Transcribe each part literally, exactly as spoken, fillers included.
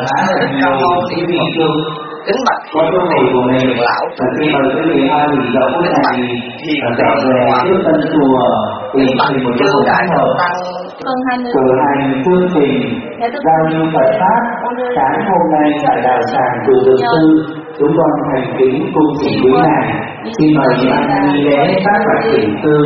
Thích Ca Mâu Ni Phật. Kính bạch hiền hiền lão chủ trì, kính bạch hiền tiền hòa thượng, kính bạch chư đại thần tăng, cử hành phương trình giao lưu Phật pháp. Sáng hôm nay tại đạo tràng Từ Dược Sư, chúng con thành kính cung thỉnh quý ngài. Xin mời ban nghi lễ các bạch thỉnh sư.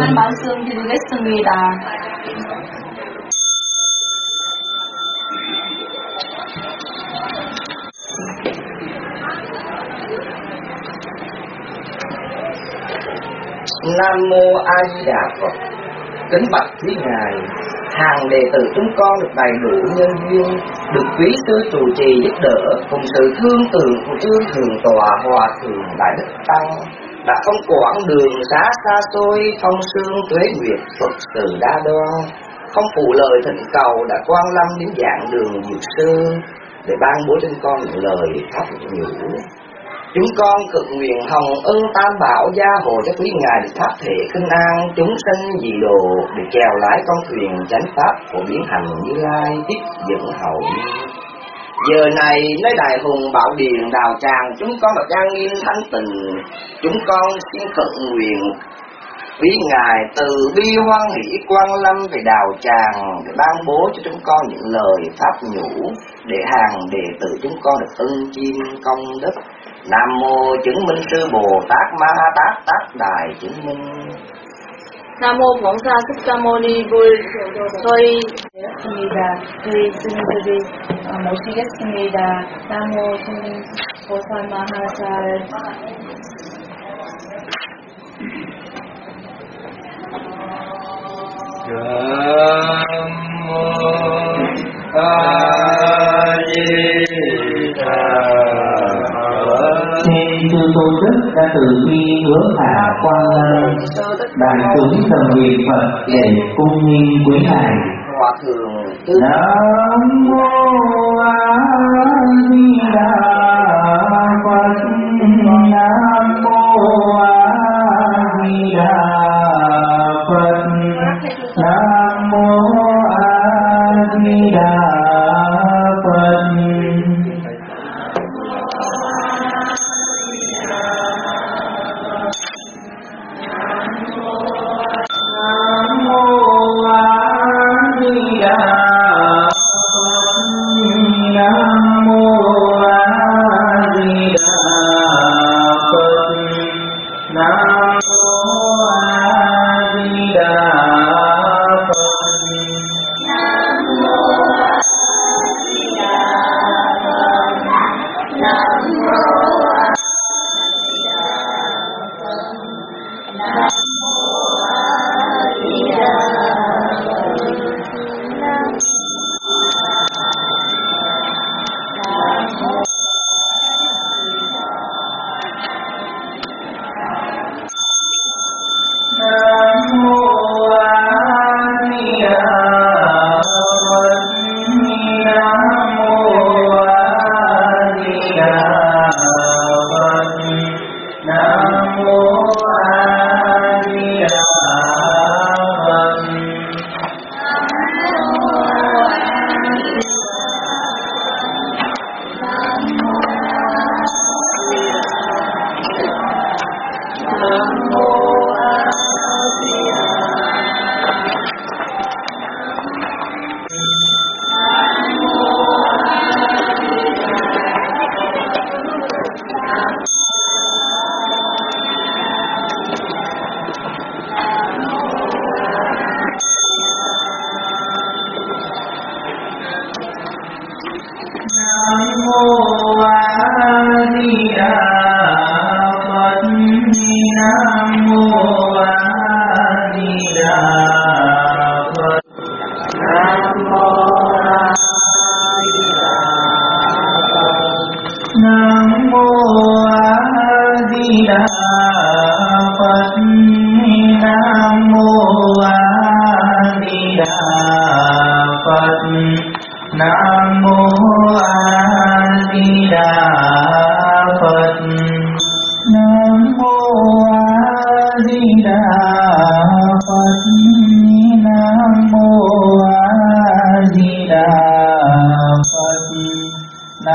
Nam mô A Di Đà Phật. Kính bạch quý ngài, hàng đệ tử chúng con được đầy đủ nhân duyên, được quý sư trụ trì giúp đỡ, cùng sự thương tưởng của chư thượng tọa hòa thượng đại đức tăng, đã không quãng đường xa xa xôi, phong sương tuế nguyệt Phật sự đa đoan, không phụ lời thỉnh cầu, đã quan lâm đến dạng đường dược sư để ban bố trên con những lời pháp nhũ. Chúng con cực nguyện hồng ân tam bảo gia hộ cho quý ngài được pháp thể kinh an, chúng sinh dị độ để chèo lái con thuyền chánh pháp của biến hành Như Lai tiếp dẫn hậu. Giờ này nơi đại hùng bảo điện đào tràng, chúng con được trang nghiêm thanh tịnh, chúng con xin khẩn nguyện quý ngài từ bi hoan hỷ quan lâm về đào tràng để ban bố cho chúng con những lời pháp nhũ, để hàng đệ tử chúng con được ân chiêm công đức. Nam mô chứng minh sư Bồ Tát Ma Tát Tát Đài chứng minh. Nam mô Phật Sa Thích Ca Mâu Ni Vui. Tôi 겠습니다. 저희 스님들이 모시겠습니다. 나모 스님 보살 마하살. Nam mô A Di Đà. Xin chư tôn đức đã từ bi hướng hạ quan lâm, đại chúng tầm nguyện Phật để cung nghinh quý ngài. Hòa thượng Nam mô A Di Đà Phật. Nam mô A Di Đà Phật. Nam mô A Di Đà Phật.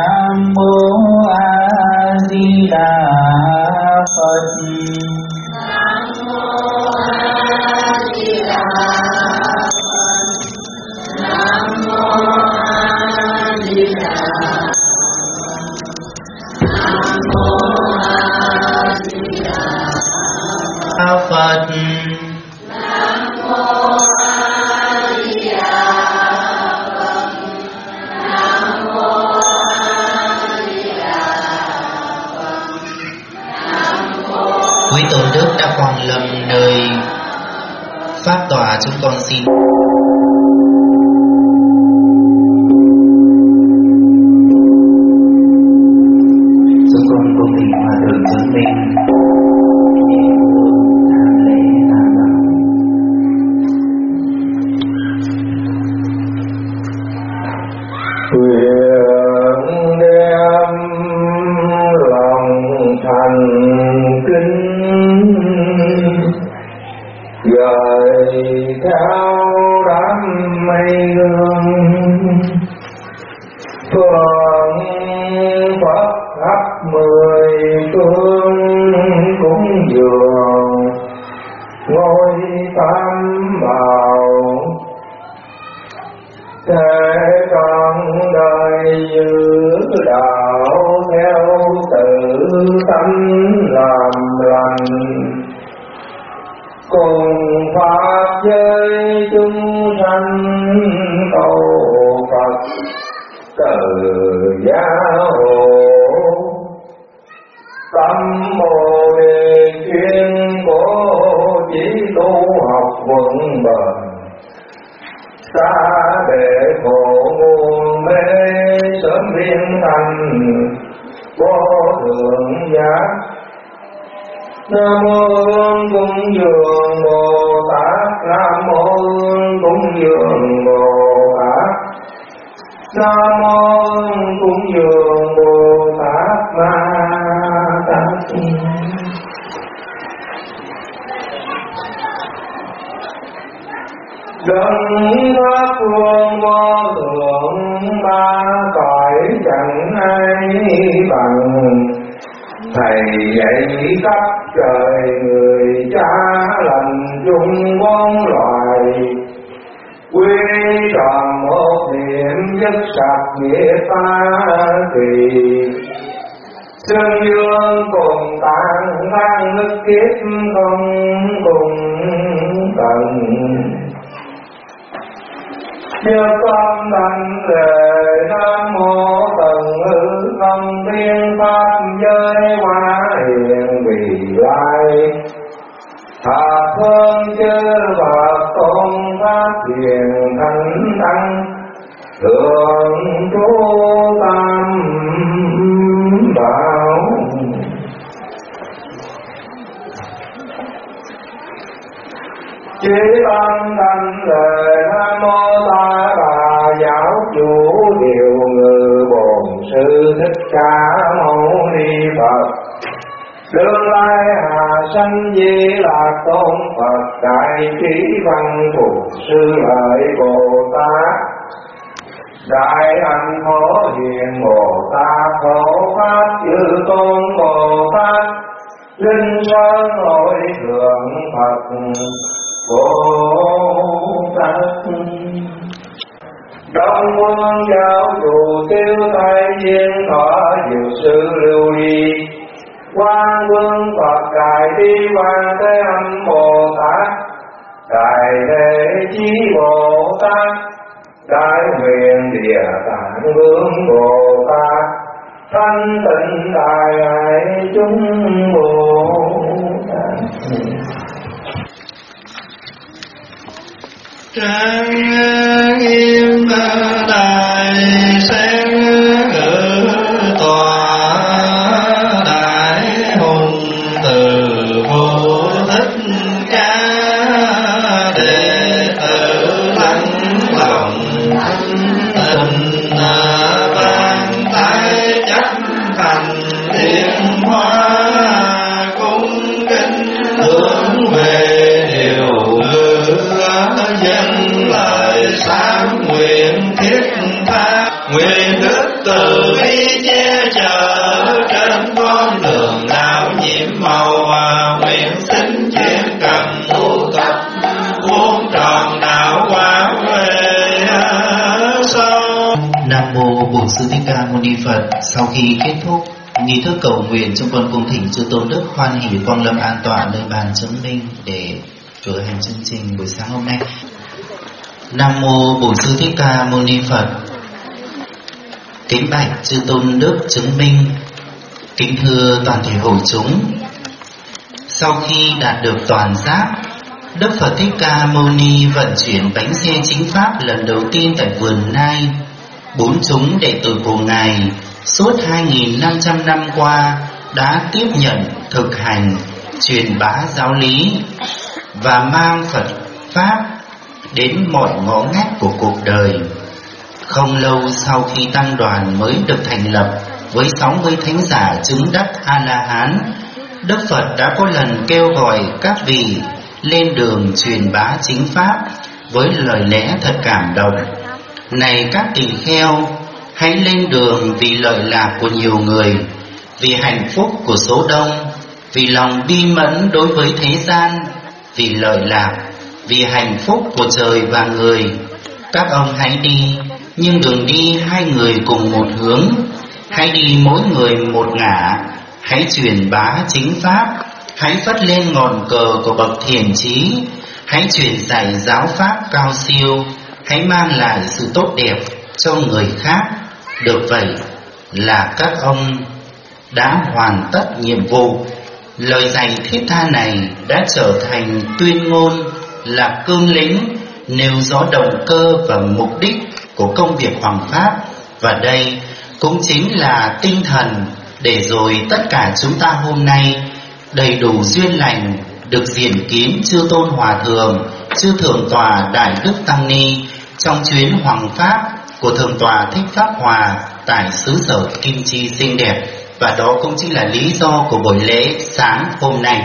Nam mô A Di Đà Phật. Nam mô A Di Đà Phật. Nam mô A Di Đà Phật. Nam mô A Di Đà Phật. Nam mô A Di Đà Phật. Nam mô A Di Đà Phật. Nam mô. Quý tôn đức đã quang lâm nơi pháp tòa, chúng con xin chúng con cùng thỉnh hòa thượng chứng minh tham lễ tam bảo. Nguyện đem lòng thành kính gợi theo đám mây hương, phượng Phật khắp mười phương cúng dường ngôi tam bảo, thế con đời giữ đạo theo tự tánh làm lành, cùng pháp giới chúng sanh cầu Phật từ gia hộ. Tâm Bồ Đề chuyên cố chỉ tu học vững bền, xa để khổ nguồn mê sớm viên thành vô thượng giác. Nam mô Hương cúng dường Bồ Tát, Nam mô Hương cúng dường Bồ Tát, Nam mô Hương cúng dường Bồ Tát Ma Tát. Đấng pháp phương vô thượng, ba cõi chẳng ai bằng, thầy dạy khắp trời người cha lành chung bốn loài, quy tròn một niệm nhất sạch nghĩa ta thì Sơn dương cùng tạng đang nước kiếp không cùng tận, như con đảnh lệ Nam mô tần hư không thiên pháp giới hóa hiện vì lai, thà phương chư Phật tôn pháp hiền thánh tăng, thượng trú tam bảo. Chí tâm thanh lệ Nam mô Ta Bà giáo chủ điều ngự bổn sư Thích Ca Mâu Ni Phật, tương lai hà sanh Di Lạc Tôn Phật, đại trí văn phục sư lợi Bồ Tát, đại hạnh phổ hiền Bồ Tát, hộ pháp chư tôn Bồ Tát, linh sơn hội thượng Phật Bồ Tát. Đông quân giáo chủ tiêu thái viên thọ diệu sư lưu ly, Quan Vương Phật Đại Bi Quan Thế Âm Bồ Tát, Đại Thế Chí Bồ Tát, Đại Huyền Địa Tạng Vương Bồ Tát, Thanh Tịnh Đại Hải chúng Bồ Tát. Trang nghiêm đại sen ngự tòa, đại hùng từ vô thích ca, đệ tử lắng lòng tình vang tay chấp thành thiên hoa, cung kính hướng về điều dân lời sáng nguyện. chở trên con đường đạo nhiệm màu, nguyện xin chuyên cần tu tập muôn tròn đạo quả về sau. Nam mô Bổn Sư Thích Ca Mâu Ni Phật. Sau khi kết thúc nghi thức cầu nguyện, chúng con cung thỉnh chư tôn đức hoan hỷ quang lâm an tọa nơi bàn chứng minh để cử hành chương trình buổi sáng hôm nay. Nam mô Bổn Sư Thích Ca Mâu Ni Phật. Kính bạch chư tôn đức chứng minh, kính thưa toàn thể hội chúng. Sau khi đạt được toàn giác, Đức Phật Thích Ca Mâu Ni vận chuyển bánh xe chính pháp lần đầu tiên tại vườn Nai. Bốn chúng đệ tử của Ngài suốt hai nghìn năm trăm năm qua đã tiếp nhận, thực hành, truyền bá giáo lý và mang Phật Pháp đến mọi ngõ ngách của cuộc đời. Không lâu sau khi tăng đoàn mới được thành lập với sáu mươi thánh giả chứng đắc A-la-hán, Đức Phật đã có lần kêu gọi các vị lên đường truyền bá chính pháp với lời lẽ thật cảm động. Này các tỳ kheo, hãy lên đường vì lợi lạc của nhiều người, vì hạnh phúc của số đông, vì lòng bi mẫn đối với thế gian, vì lợi lạc, vì hạnh phúc của trời và người. Các ông hãy đi, nhưng đừng đi hai người cùng một hướng. Hãy đi mỗi người một ngả. Hãy truyền bá chính pháp. Hãy phất lên ngọn cờ của bậc thiền trí. Hãy truyền dạy giáo pháp cao siêu. Hãy mang lại sự tốt đẹp cho người khác. Được vậy là các ông đã hoàn tất nhiệm vụ. Lời dạy thiết tha này đã trở thành tuyên ngôn, là cương lĩnh nêu rõ động cơ và mục đích của công việc hoằng pháp. Và đây cũng chính là tinh thần để rồi tất cả chúng ta hôm nay đầy đủ duyên lành được diện kiến chư tôn hòa thượng, chư thượng tọa Đại Đức Tăng Ni trong chuyến hoằng pháp của thượng tọa Thích Pháp Hòa tại xứ sở Kim Chi xinh đẹp. Và đó cũng chính là lý do của buổi lễ sáng hôm nay.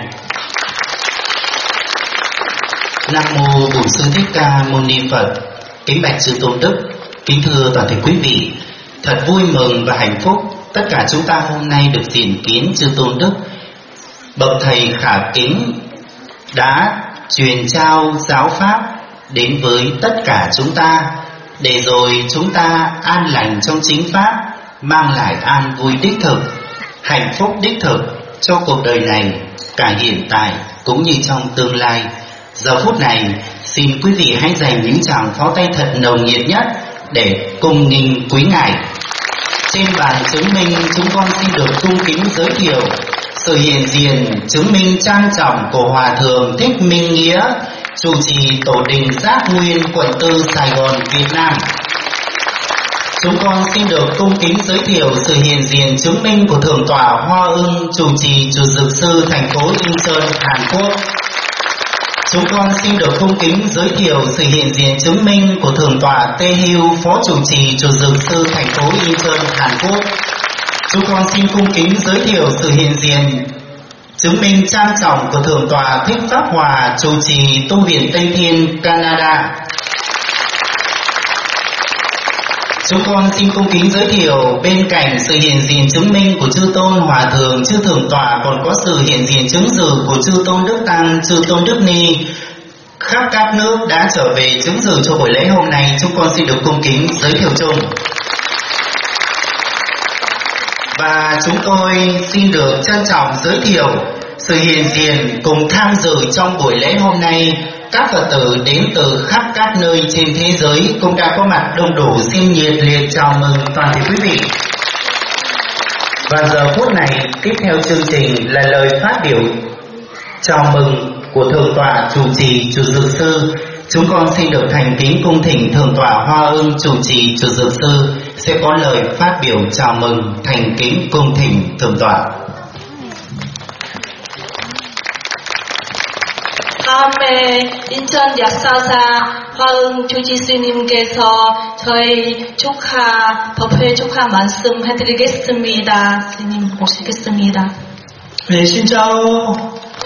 Nam mô Bổn Sư Thích Ca Mâu Ni Phật. Kính bạch chư tôn đức, kính thưa toàn thể quý vị, thật vui mừng và hạnh phúc tất cả chúng ta hôm nay được diện kiến chư tôn đức, bậc thầy khả kính đã truyền trao giáo pháp đến với tất cả chúng ta, để rồi chúng ta an lành trong chính pháp, mang lại an vui đích thực, hạnh phúc đích thực cho cuộc đời này, cả hiện tại cũng như trong tương lai. Giờ phút này, xin quý vị hãy dành những tràng pháo tay thật nồng nhiệt nhất để cùng nghinh quý ngài. Trên bàn chứng minh, chúng con xin được cung kính giới thiệu sự hiện diện chứng minh trang trọng của Hòa Thượng Thích Minh Nghĩa, trụ trì Tổ đình Giác Nguyên, quận tư, Sài Gòn, Việt Nam. Chúng con xin được cung kính giới thiệu sự hiện diện chứng minh của Thượng tọa Hoa Ưng, trụ trì Chùa Dược Sư, thành phố Incheon, Hàn Quốc. Chúng con xin được cung kính giới thiệu sự hiện diện chứng minh của Thượng tọa Tê Hưu, phó trụ trì Chùa Dược Sư, thành phố Incheon, Hàn Quốc. Chúng con xin cung kính giới thiệu sự hiện diện chứng minh trang trọng của Thượng tọa Thích Pháp Hòa, trụ trì Tu viện Tây Thiên, Canada. Chúng con xin cung kính giới thiệu bên cạnh sự hiện diện chứng minh của chư tôn hòa thượng, chư thượng tọa còn có sự hiện diện chứng dự của chư tôn đức tăng, chư tôn đức ni khắp các nước đã trở về chứng dự cho buổi lễ hôm nay. Chúng con xin được cung kính giới thiệu chung. Và chúng tôi xin được trân trọng giới thiệu sự hiện diện cùng tham dự trong buổi lễ hôm nay các Phật tử đến từ khắp các nơi trên thế giới cũng đã có mặt đông đủ. Xin nhiệt liệt chào mừng toàn thể quý vị. Và giờ phút này tiếp theo chương trình là lời phát biểu chào mừng của Thượng tọa trụ trì Chùa Dược Sư. Chúng con xin được thành kính cung thỉnh Thượng tọa Hoa Ưng, trụ trì Chùa Dược Sư sẽ có lời phát biểu chào mừng. Thành kính cung thỉnh Thượng tọa. 다음에 인천 약사사 화응 주지스님께서 저희 축하, 법회 축하 말씀 해드리겠습니다. 스님 모시겠습니다. 네, 신짜오.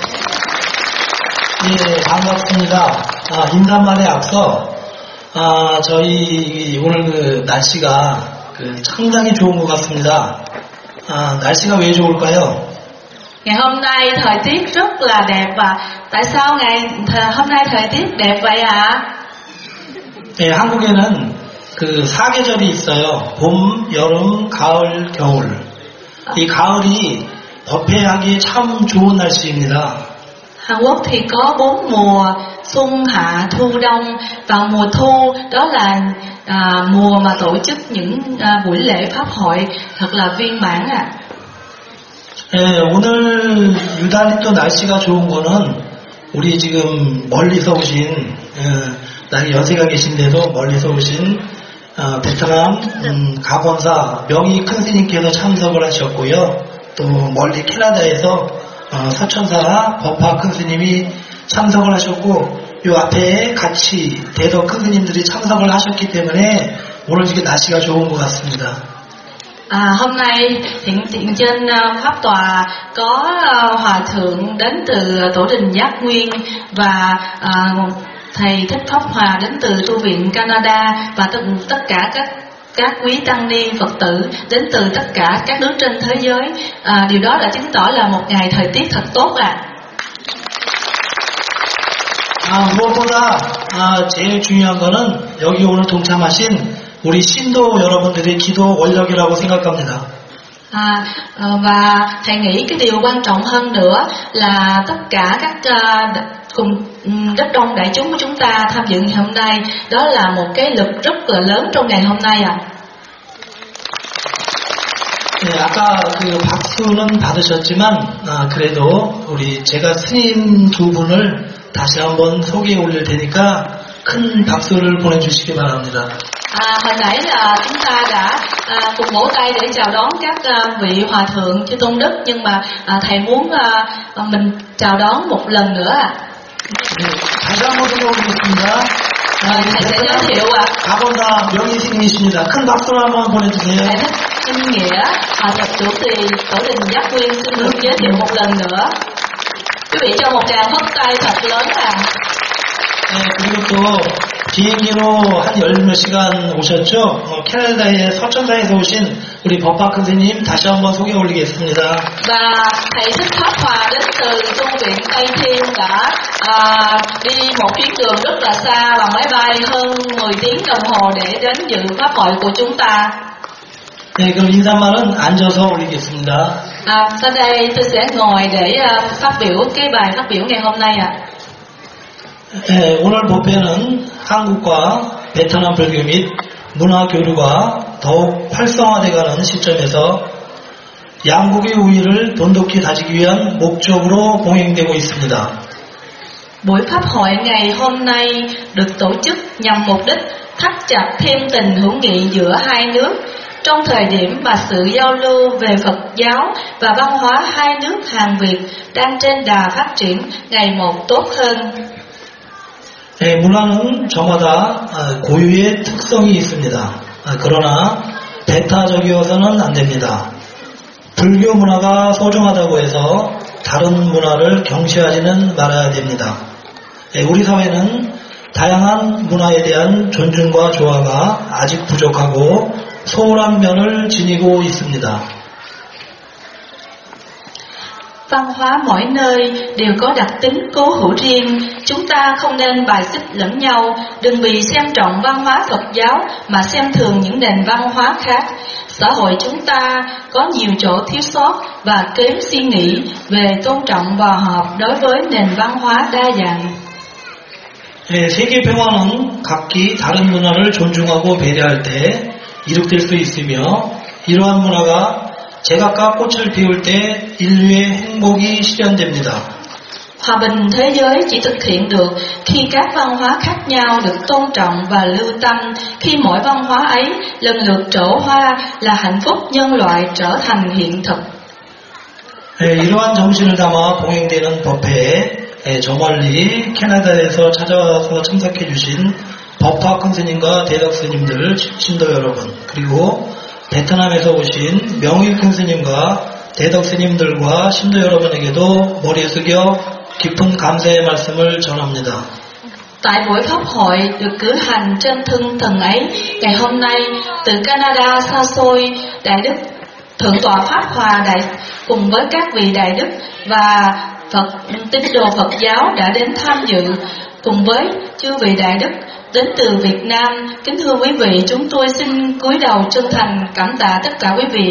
예, 반갑습니다. 아, 인사말에 앞서, 아, 저희 오늘 그 날씨가 그 상당히 좋은 것 같습니다. 아, 날씨가 왜 좋을까요? Ngày hôm nay thời tiết rất là đẹp và tại sao ngày th- hôm nay thời tiết đẹp vậy ạ? 네, 한국에는 그 사계절이 있어요. 봄, 여름, 가을, 겨울. 이 가을이 법회하기 참 좋은 날씨입니다. Hàn Quốc thì có bốn mùa xuân, hạ, thu, đông. Vào mùa thu đó là à, mùa mà tổ chức những à, buổi lễ pháp hội thật là viên mãn ạ. À. 네, 오늘 유달리 또 날씨가 좋은 거는 우리 지금 멀리서 오신 나이 연세가 계신데도 멀리서 오신 어, 베트남 음, 가권사 명의 큰 스님께서 참석을 하셨고요. 또 멀리 캐나다에서 어, 서천사 법화 큰 스님이 참석을 하셨고 요 앞에 같이 대덕 큰 스님들이 참석을 ha셨기 때문에 오늘 이게 날씨가 좋은 것 같습니다. À, hôm nay hiện hiện trên uh, pháp tòa có uh, hòa thượng đến từ tổ đình Giác Nguyên và uh, thầy Thích Pháp Hòa đến từ tu viện Canada và tất, tất cả các các quý tăng ni Phật tử đến từ tất cả các nước trên thế giới. À, điều đó đã chứng tỏ là một ngày thời tiết thật tốt ạ. 아, 무엇보다 아, 제일 중요한 거는 여기 오늘 동참하신 우리 신도 여러분들의 기도 원력이라고 생각합니다. À, và thầy nghĩ cái điều quan trọng hơn nữa là tất cả các uh, cùng rất đông đại chúng của chúng ta tham dự ngày hôm nay, đó là một cái lực rất là lớn trong ngày hôm nay ạ. À. 네, 아까 그 박수는 받으셨지만 아, 그래도 우리 제가 스님 두 분을 다시 한번 소개해 올릴 테니까 큰 박수를 보내주시기 바랍니다. À, hồi nãy là chúng ta đã à, cùng vỗ tay để chào đón các à, vị hòa thượng chư tôn đức, nhưng mà à, thầy muốn à, mình chào đón một lần nữa ạ. 네, 다시 한번 소개해 올리겠습니다. 아, thầy sẽ giới thiệu ạ. 가본사 명의 스님이십니다. 큰 박수를 한번 보내주세요. Thầy Thích Minh Nghĩa, hòa thượng chủ trì tổ đình Giác Nguyên xin được giới thiệu một lần nữa. Quý vị cho một tràng phất tay thật lớn à. 네, 그리고 또 비행기로 한 열 몇 시간 오셨죠? 어, 캐나다의 서천사에서 오신 우리 법화 큰 스님 다시 한번 소개 올리겠습니다. Và thầy Thích Pháp Hòa đến từ tu viện Tây Thiên đã à, đi một chuyến đường rất là xa bằng máy bay hơn mười tiếng đồng hồ để đến dự pháp hội của chúng ta. 네, 그럼 인사말은 앉아서 올리겠습니다. À, sau đây tôi sẽ ngồi để uh, phát biểu cái bài phát biểu ngày hôm nay ạ. À. 네, 오늘 법회는 한국과 베트남 불교 및 문화 교류가 더욱 활성화되어가는 시점에서 양국의 우위를 돈독히 다지기 위한 목적으로 봉행되고 있습니다. Buổi pháp hội ngày hôm nay được tổ chức nhằm mục đích thắt chặt thêm tình hữu nghị giữa hai nước trong thời điểm mà sự giao lưu về Phật giáo và văn hóa hai nước Hàn Việt đang trên đà phát triển ngày một tốt hơn. 네, 문화는 저마다 고유의 특성이 있습니다. 그러나 배타적이어서는 안 됩니다. 불교 문화가 소중하다고 해서 다른 문화를 경시하지는 말아야 됩니다. 네, 우리 사회는 다양한 문화에 대한 존중과 조화가 아직 부족하고 소홀한 면을 지니고 있습니다. Văn hóa mỗi nơi đều có đặc tính cố hữu riêng, chúng ta không nên bài xích lẫn nhau, đừng vì xem trọng văn hóa Phật giáo mà xem thường những nền văn hóa khác. Xã hội chúng ta có nhiều chỗ thiếu sót và kém suy nghĩ về tôn trọng và hợp đối với nền văn hóa đa dạng. 네, 세계 평화는 각기 다른 문화를 존중하고 배려할 때 이룩될 수 있으며 이러한 문화가 제각각 꽃을 피울 때 인류의 행복이 실현됩니다. Hòa bình thế giới chỉ thực hiện được khi các văn hóa khác nhau được tôn trọng và lưu tâm, khi mỗi văn hóa ấy lần lượt trổ hoa là hạnh phúc nhân loại trở thành hiện thực. 네, 이러한 정신을 담아 봉행되는 법회에 네, 저 멀리 캐나다에서 찾아와서 참석해 주신 법화 큰 스님과 대덕 스님들, 신도 여러분, 그리고 베트남에서 오신 명의 큰 스님과 대덕 스님들과 신도 여러분에게도 머리 숙여 깊은 감사의 말씀을 전합니다. Tại buổi pháp hội được cử hành trên thân thần ấy, ngày hôm nay từ Canada xa xôi, Đại đức Thượng tọa Pháp Hòa đại cùng với các vị đại đức và Phật tín đồ Phật giáo đã đến tham dự, cùng với chư vị đại đức đến từ Việt Nam. Kính thưa quý vị, chúng tôi xin cúi đầu chân thành cảm tạ tất cả quý vị.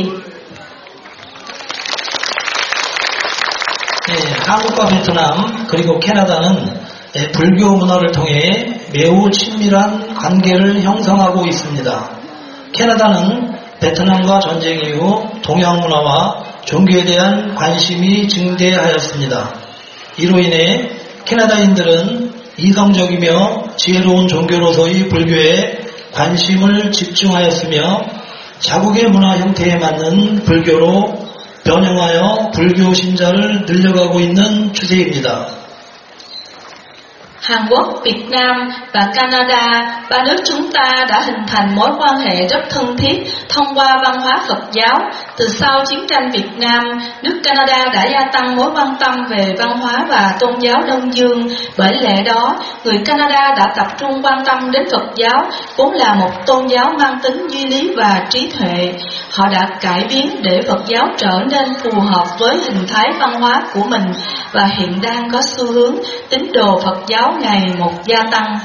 네, 한국과 베트남 그리고 캐나다는 네, 불교 문화를 통해 매우 친밀한 관계를 형성하고 있습니다. 캐나다는 베트남과 전쟁 이후 동양 문화와 종교에 대한 관심이 증대하였습니다. 이로 인해 캐나다인들은 이성적이며 지혜로운 종교로서의 불교에 관심을 집중하였으며 자국의 문화 형태에 맞는 불교로 변형하여 불교 신자를 늘려가고 있는 추세입니다. Hàn Quốc, Việt Nam và Canada, ba nước chúng ta đã hình thành mối quan hệ rất thân thiết thông qua văn hóa Phật giáo. Từ sau chiến tranh Việt Nam, nước Canada đã gia tăng mối quan tâm về văn hóa và tôn giáo Đông Dương. Bởi lẽ đó, người Canada đã tập trung quan tâm đến Phật giáo, vốn là một tôn giáo mang tính duy lý và trí tuệ. Họ đã cải biến để Phật giáo trở nên phù hợp với hình thái văn hóa của mình và hiện đang có xu hướng tín đồ Phật giáo ngày một gia tăng.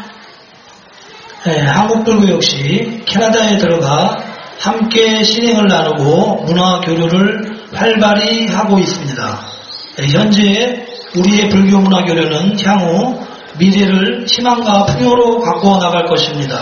네, 한국 불교 역시 캐나다에 들어가 함께 신행을 나누고 문화 교류를 활발히 하고 있습니다. 네, 현재 우리의 불교 문화 교류는 향후 미래를 희망과 풍요로 가꾸어 나갈 것입니다.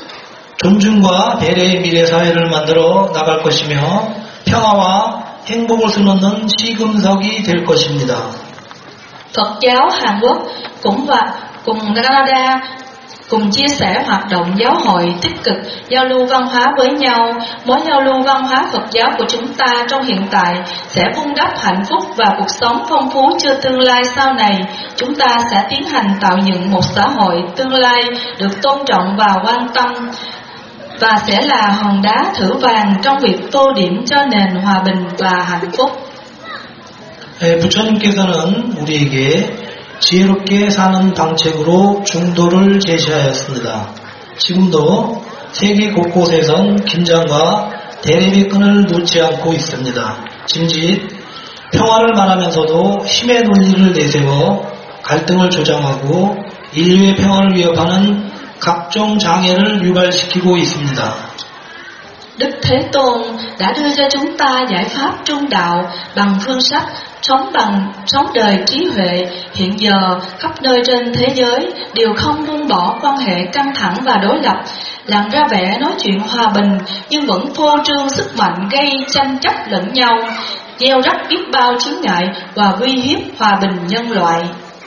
존중과 배려의 미래 사회를 만들어 나갈 것이며 평화와 행복을 수놓는 시금석이 될 것입니다. Phật giáo Hàn Quốc cũng và cùng Canada cùng chia sẻ hoạt động giáo hội tích cực giao lưu văn hóa với nhau. Mối giao lưu văn hóa Phật giáo của chúng ta trong hiện tại sẽ vun đắp hạnh phúc và cuộc sống phong phú cho tương lai sau này. Chúng ta sẽ tiến hành tạo dựng một xã hội tương lai được tôn trọng và quan tâm, và sẽ là hòn đá thử vàng trong việc tô điểm cho nền hòa bình và hạnh phúc. 네, 부처님께서는 우리에게 지혜롭게 사는 방책으로 중도를 제시하였습니다. 지금도 세계 곳곳에선 긴장과 대립의 끈을 놓지 않고 있습니다. 짐짓 평화를 말하면서도 힘의 논리를 내세워 갈등을 조장하고 인류의 평화를 위협하는 각종 장애를 유발시키고 있습니다. Đức Thế Tôn đã đưa cho chúng ta giải pháp trung đạo bằng phương sách sống bằng sống đời trí huệ. Hiện giờ khắp nơi trên thế giới đều không buông bỏ quan hệ căng thẳng và đối lập, làm ra vẻ nói chuyện hòa bình nhưng vẫn phô trương sức mạnh gây tranh chấp lẫn nhau, gieo rắc biết bao chướng ngại và uy hiếp hòa bình nhân loại.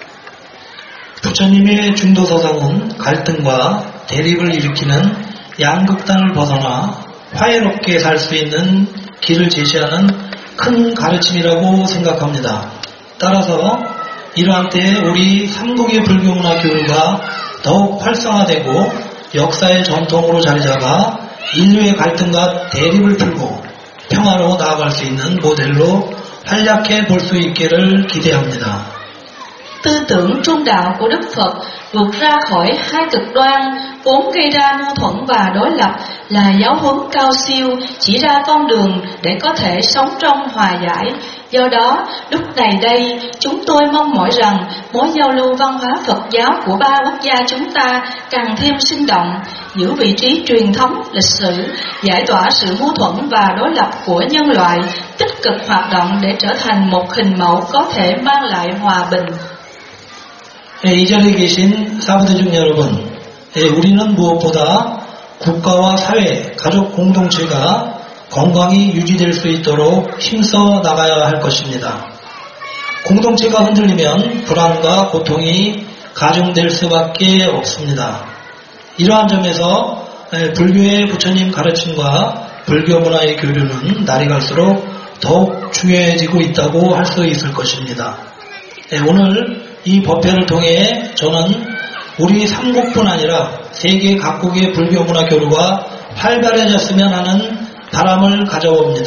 부처님의 중도 사상은 갈등과 대립을 일으키는 양극단을 벗어나 화해롭게 살 수 있는 길을 제시하는 큰 가르침이라고 생각합니다. 따라서 이러한 때에 우리 삼국의 불교문화 교류가 더욱 활성화되고 역사의 전통으로 자리잡아 인류의 갈등과 대립을 풀고 평화로 나아갈 수 있는 모델로 활약해 볼 수 있기를 기대합니다. Tư tưởng trung đạo của Đức Phật vượt ra khỏi hai cực đoan vốn gây ra mâu thuẫn và đối lập, là giáo huấn cao siêu chỉ ra con đường để có thể sống trong hòa giải. Do đó, lúc này đây, chúng tôi mong mỏi rằng mối giao lưu văn hóa Phật giáo của ba quốc gia chúng ta càng thêm sinh động, giữ vị trí truyền thống, lịch sử, giải tỏa sự mâu thuẫn và đối lập của nhân loại, tích cực hoạt động để trở thành một hình mẫu có thể mang lại hòa bình. 네, 이 자리에 계신 사부대중 여러분, 네, 우리는 무엇보다 국가와 사회, 가족 공동체가 건강히 유지될 수 있도록 힘써 나가야 할 것입니다. 공동체가 흔들리면 불안과 고통이 가중될 수밖에 없습니다. 이러한 점에서 불교의 부처님 가르침과 불교 문화의 교류는 날이 갈수록 더욱 중요해지고 있다고 할 수 있을 것입니다. 네, 오늘 이 법회를 통해 저는 우리 삼국뿐 아니라 세계 각국의 불교 문화 교류가 활발해졌으면 하는 바람을 가져옵니다.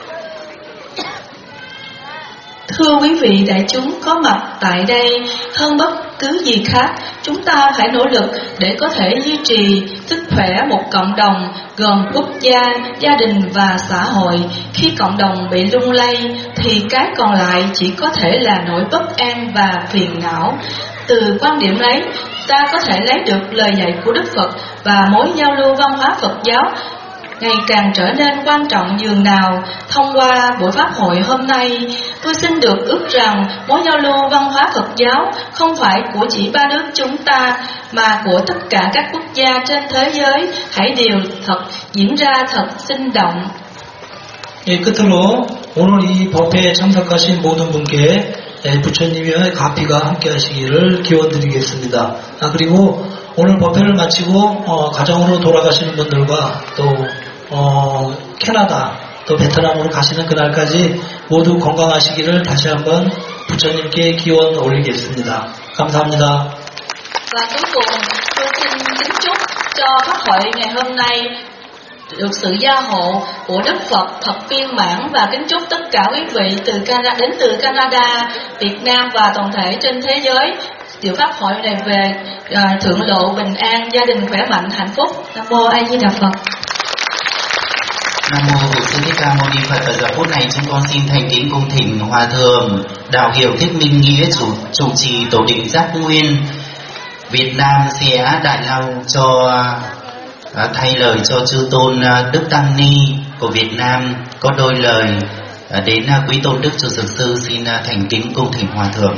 Thưa quý vị đại chúng có mặt tại đây, hơn bất cứ gì khác, chúng ta phải nỗ lực để có thể duy trì sức khỏe khỏe một cộng đồng gồm quốc gia, gia đình và xã hội. Khi cộng đồng bị lung lay thì cái còn lại chỉ có thể là nỗi bất an và phiền não. Từ quan điểm ấy, ta có thể lấy được lời dạy của Đức Phật và mối giao lưu văn hóa Phật giáo ngày càng trở nên quan trọng nhường nào. Thông qua buổi pháp hội hôm nay, tôi xin được ước rằng mối giao lưu văn hóa Phật giáo không phải của chỉ ba nước chúng ta mà của tất cả các quốc gia trên thế giới hãy đều thật diễn ra thật sinh động. 예, 끝으로 오늘 이 법회에 참석하신 모든 분께 부처님의 가피가 함께 하시기를 기원드리겠습니다. 아, 그리고 오늘 법회를 마치고 어, 가정으로 돌아가시는 분들과 또 어, 캐나다 또 베트남으로 가시는 그날까지 모두 건강하시기를 다시 한번 부처님께 기원 올리겠습니다. 감사합니다. Và cuối cùng tôi xin kính chúc cho pháp hội ngày hôm nay được sự gia hộ của Đức Phật thật viên mãn, và kính chúc tất cả quý vị từ Canada, đến từ Canada, Việt Nam và toàn thể trên thế giới dự pháp hội này về uh, thượng lộ bình an, gia đình khỏe mạnh, hạnh phúc. Nam mô A Di Đà Phật. Nam mô Bổn Sư Thích Ca Mâu Ni Phật. Và giờ phút này chúng con xin thành kính cung thỉnh Hòa thượng Đạo Hiệu Thích Minh Nghĩa chủ chủ trì tổ định giác nguyên Việt Nam sẽ đại lao cho à, thay lời cho chư tôn à, Đức Tăng Ni của Việt Nam có đôi lời à, đến à, quý tôn Đức Chủ Dược Sư. Xin à, thành kính cung thỉnh Hòa thượng.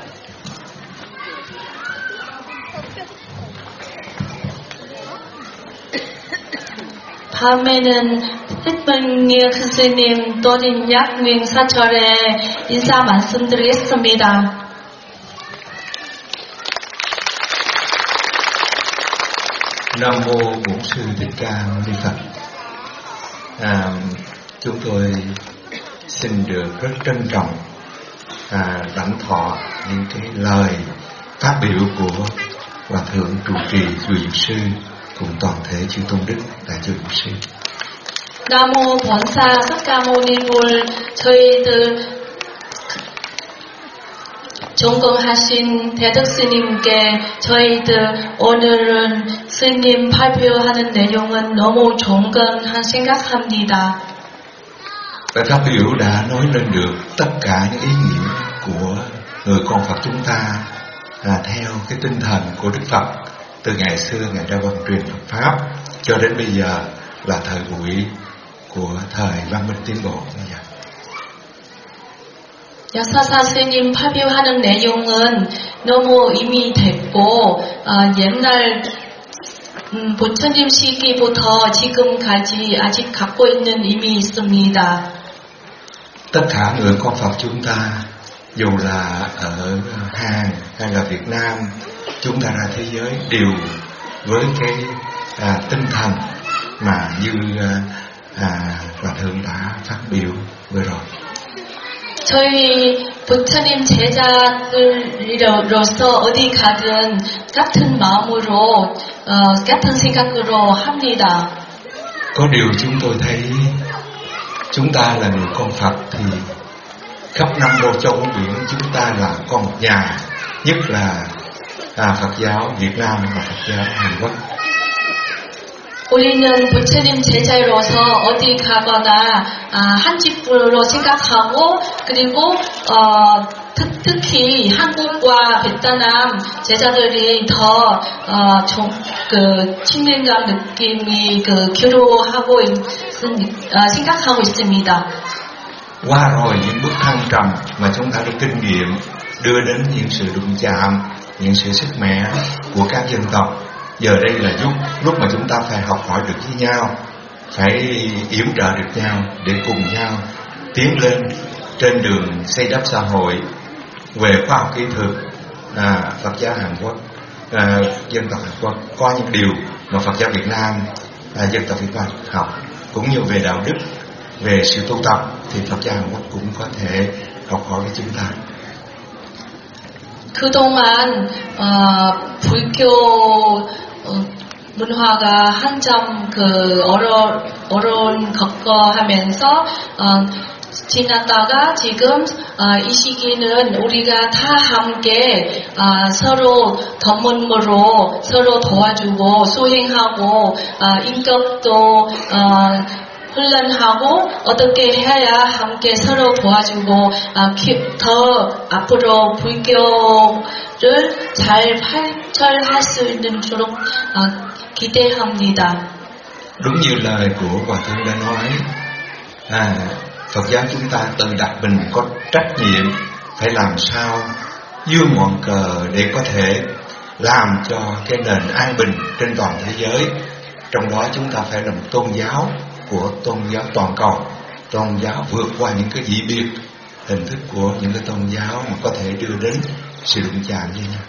다음에는 thích minh 큰 스님 또린 약민 사철에 인사 말씀드리겠습니다. Nam mô Bổn Sư Thích Ca Mâu Ni Phật. À, chúng tôi xin được rất trân trọng à, đảnh thọ những cái lời phát biểu của Hòa thượng trụ trì chùa Dược Sư cùng toàn thể chư tôn đức tại chùa Dược Sư. Nam mô Bổn Sư Thích Ca Mâu Ni Phật. 저희들 존경하신 대덕 스님께 저희들 오늘은 스님 발표하는 내용은 너무 존경한 생각합니다. Bài phát biểu đã nói lên được tất cả những ý nghĩa của người con Phật chúng ta à, theo cái tinh thần của Đức Phật từ ngày xưa ngày ra văn truyền Phật pháp cho đến bây giờ là thời buổi của thời văn minh tiến bộ bây giờ. 약사사 스님 발표하는 내용은 너무 이미 됐고 어, 옛날 음, 부처님 시기부터 지금까지 아직 갖고 있는 의미 있습니다. Tất cả người con Phật chúng ta, dù là ở Hàn hay là Việt Nam, chúng ta ra thế giới đều với cái à, tinh thần mà như à, Hòa thượng đã phát biểu vừa rồi. 저희 부처님 제자들로서 어디 가든 같은 마음으로 어, 같은 생각으로 합니다. Có điều chúng tôi thấy chúng ta là người con Phật thì khắp năm châu châu biển chúng ta là con một nhà, nhất là à, Phật giáo Việt Nam và Phật giáo Hàn Quốc. 우리는 부처님 제자로서 어디 가거나 아, 한 집으로 생각하고 그리고 어, 특, 특히 한국과 베트남 제자들이 더 어, 좀, 그 친밀감 느낌이 그 교류하고 있, 어, 생각하고 있습니다. Qua rồi những bước thăng trầm mà chúng ta đã kinh nghiệm đưa đến những sự đụng chạm, những sự sức mẻ của các dân tộc. Giờ đây là lúc lúc mà chúng ta phải học hỏi được với nhau, phải yểm trợ được nhau để cùng nhau tiến lên trên đường xây đắp xã hội về khoa học kỹ thuật. À, Phật giáo Hàn Quốc, à, dân tộc Hàn Quốc có những điều mà Phật giáo Việt Nam, à, dân tộc Việt Nam học, cũng như về đạo đức, về sự tu tập thì Phật giáo Hàn Quốc cũng có thể học hỏi với chúng ta. 그동안 어, 불교 어, 문화가 한점 그 어려 어려운 겪어하면서 어, 지났다가 지금 어, 이 시기는 우리가 다 함께 어, 서로 전문으로 서로 도와주고 수행하고 어, 인격도 어, 훈련하고 어떻게 해야 함께 서로 도와주고 어, 더 앞으로 불교를 잘 발전할 수 있는 줄로 어, 기대합니다. Đúng như lời của Hòa Thượng đã nói, à, Phật giáo chúng ta tự đặt mình có trách nhiệm phải làm sao dương ngọn cờ để có thể làm cho cái nền an bình trên toàn thế giới. Trong đó chúng ta phải là một tôn giáo của tôn giáo toàn cầu, tôn giáo vượt qua những cái dị biệt hình thức của những cái tôn giáo mà có thể đưa đến sự đụng chạm với nhau.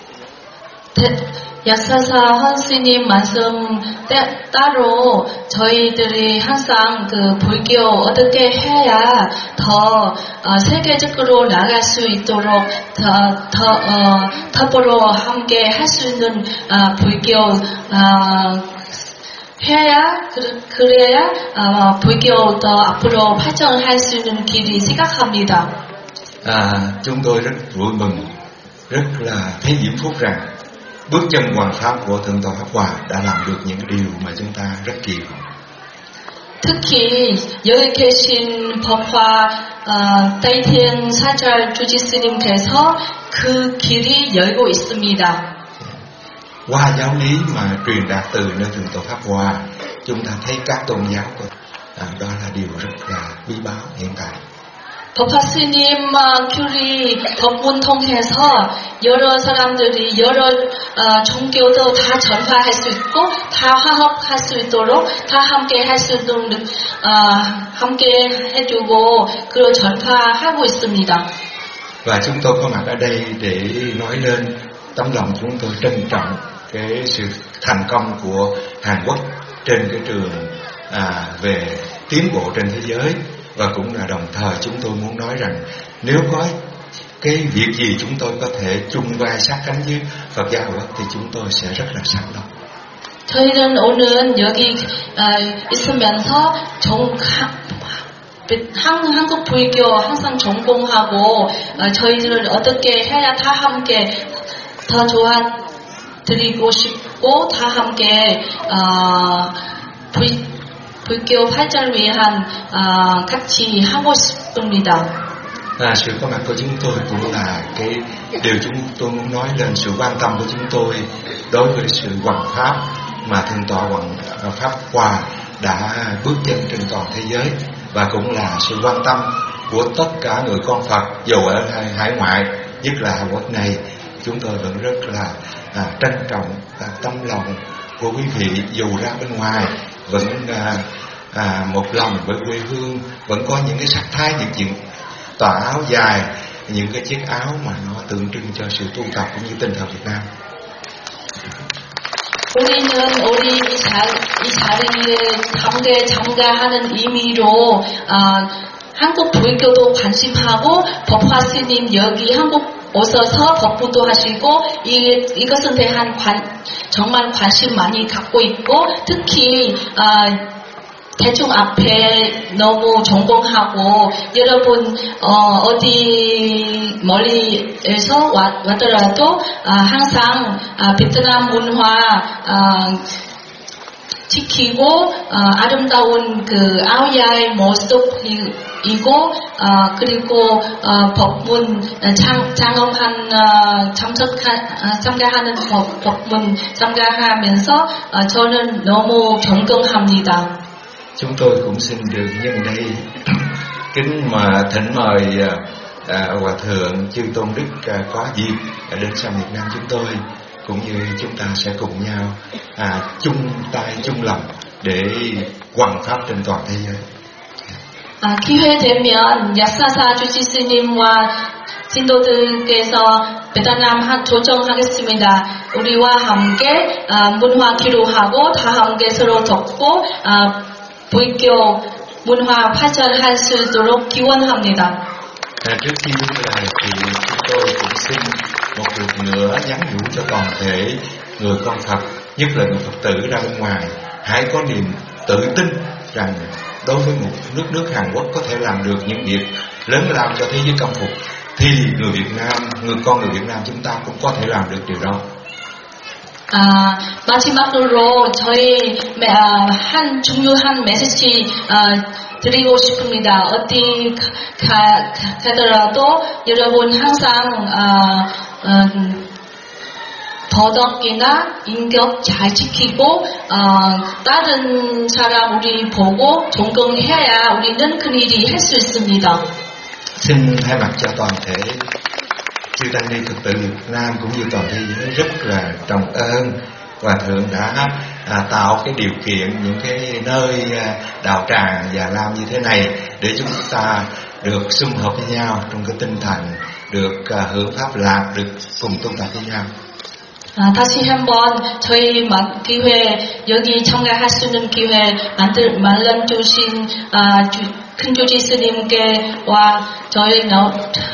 약사사 헌스님 말씀 따로 저희들이 항상 그 불교 어떻게 해야 더 어, 세계적으로 나갈 수 있도록 더, 더 어, 더불어 함께 할 수 있는 어, 불교 어, 해야 그, 그래야 어, 불교 더 앞으로 발전할 수 있는 길이 생각합니다. À, chúng tôi rất vui mừng, rất là thấy diễm phúc rằng bước chân hoàn pháp của Thượng tọa Pháp Hòa đã làm được những cái điều mà chúng ta rất kỳ vọng. 특히 여기 계신 법화 어, 다이텐 사찰 주지스님께서 그 길이 열고 있습니다. Qua giáo lý mà truyền đạt từ nơi Thượng tọa Pháp Hòa, chúng ta thấy các tôn giáo của à, đó là điều rất là quý báu hiện tại. 법화스님 큐리 법문 통해서 여러 사람들이 여러 어, 종교도 다 전파할 수 있고 다 화합할 수 있도록 다 함께 할 수 있는 어, 함께 해주고 그런 전파하고 있습니다. Và chúng tôi có mặt ở đây để nói lên tấm lòng chúng tôi trân trọng cái sự thành công của Hàn Quốc trên cái trường à, về tiến bộ trên thế giới. Và cũng là đồng thời chúng tôi muốn nói rằng nếu có cái việc gì chúng tôi có thể chung vai sát cánh với Phật giáo Hàn Quốc thì chúng tôi sẽ rất là sẵn lòng. 저희는 오늘 여기 어, 있으면서 정, 한, 한국 불교 항상 전공하고 어, 저희들은 어떻게 해야 다 함께 더 도와드리고 싶고 다 함께 어, 불, 불교 발전을 위한 어, 같이 하고 싶습니다. À, sự có mặt của chúng tôi cũng là cái điều chúng tôi muốn nói lên sự quan tâm của chúng tôi đối với sự hoằng pháp mà Thượng tọa Hoằng Pháp Hòa đã bước chân trên toàn thế giới, và cũng là sự quan tâm của tất cả người con Phật dù ở hải ngoại, nhất là Hàn Quốc này. Chúng tôi vẫn rất là à, trân trọng à, tâm lòng của quý vị, dù ra bên ngoài vẫn à, à, một lòng với quê hương, vẫn có những cái sắc thái, những chuyện tà áo dài, những cái chiếc áo mà nó tượng trưng cho sự tu tập cũng như tinh thần Việt Nam. 우리는 우리 이, 자, 이 자리에 함께 참가하는 의미로 어, 한국 불교도 관심하고 법화스님 여기 한국 오셔서 법문도 하시고 이, 이것은 대한 관, 정말 관심 많이 갖고 있고 특히 어, 대중 앞에 너무 전공하고 여러분 어, 어디 멀리에서 왔, 왔더라도 어, 항상 어, 베트남 문화 어, 지키고 어, 아름다운 그 아오야의 모습이고 어, 그리고 어, 법문 장, 장엄한 어, 참석한 어, 참가하는 법, 법문 참가하면서 어, 저는 너무 존경합니다. Chúng tôi cũng xin được nhân đây kính mà thỉnh mời à, Hòa thượng Chư Tôn Đức à, có dịp à, đến sang Việt Nam chúng tôi, cũng như chúng ta sẽ cùng nhau à, chung tay chung lòng để hoằng pháp trên toàn thế giới. 아, 기회 되면 약사사 주지스님과 신도들께서 베트남 조정하겠습니다. 우리와 함께 아, 문화 기록하고 다 함께 서로 돕고 아, 불교 문화 발전할 수 있도록 기원합니다. À, trước khi đứng lại thì chúng tôi cũng xin một lần nữa nhắn nhủ cho toàn thể người con Phật, nhất là người Phật tử ra bên ngoài, hãy có niềm tự tin rằng đối với một nước nước Hàn Quốc có thể làm được những việc lớn lao cho thế giới công phục, thì người Việt Nam, người con người Việt Nam chúng ta cũng có thể làm được điều đó. 아, 마지막으로 저희 아, 한 중요한 메시지 아, 드리고 싶습니다. 어디 가, 가더라도 여러분 항상 아, 음, 도덕이나 인격 잘 지키고 어, 다른 사람 우리 보고 존경해야 우리는 큰 일이 할 수 있습니다. Xin thay mặt cho toàn thể chư tăng ni Phật tử Việt Nam cũng như toàn thế giới rất là trọng ơn Hòa thượng đã à, tạo cái điều kiện những cái nơi à, đạo tràng Già Lam như thế này để chúng ta được sum họp với nhau trong cái tinh thần được à, hưởng pháp lạc, được cùng tu tập với nhau. 아, 다시 한번 저희 기회 여기 참가할 수 있는 기회 만들 마련 주신 아, 주, 큰 주지 스님께와 저희 너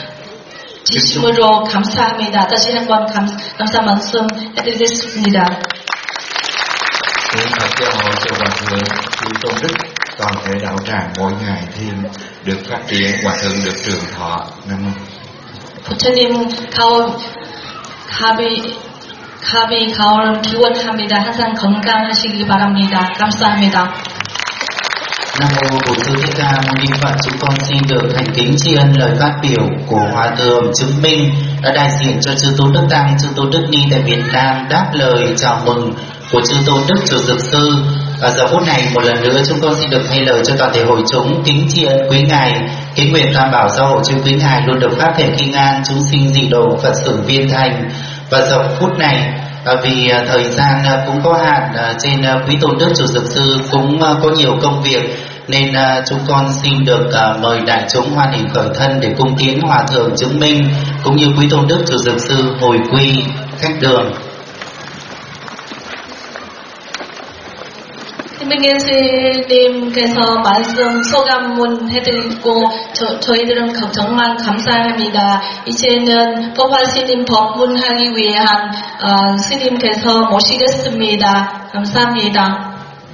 진심으로 감사합니다. 다시 한번 감, 감사 말씀 해드리겠습니다. Niệm Phật cho hội cho Hòa thượng chư tôn đức toàn thể đạo tràng mỗi ngày thêm được phát triển, Hòa thượng được trường thọ. Nam mô. 부처님 가오 가비 가비 가오를 기원합니다. 항상 건강하시기 바랍니다. 감사합니다. Nam mô Bổn Sư Thích Ca Mâu Ni Phật. Chúng con xin được thành kính tri ân lời phát biểu của Hòa thượng chứng minh đã đại diện cho chư tôn đức tăng, chư tôn đức ni tại Việt Nam đáp lời chào mừng của chư tôn đức chủ dược sư. Ở giờ phút này một lần nữa chúng con xin được thay lời cho toàn thể hội chúng kính tri ân quý ngài, kính nguyện tam bảo gia hộ cho quý ngài luôn được pháp thể kinh an, chúng sinh dị độ, Phật sự viên thành. Và giờ phút này À, vì à, thời gian à, cũng có hạn à, trên à, quý tôn đức chủ dược sư cũng à, có nhiều công việc nên à, chúng con xin được à, mời đại chúng hoan hỷ khởi thân để cung tiến Hòa thượng chứng minh cũng như quý tôn đức chủ dược sư hồi quy khách đường. 김민계스님께서 말씀 소감문 해드리고 저, 저희들은 정말 감사합니다. 이제는 법화스님 법문하기 위한 어, 스님께서 모시겠습니다. 감사합니다.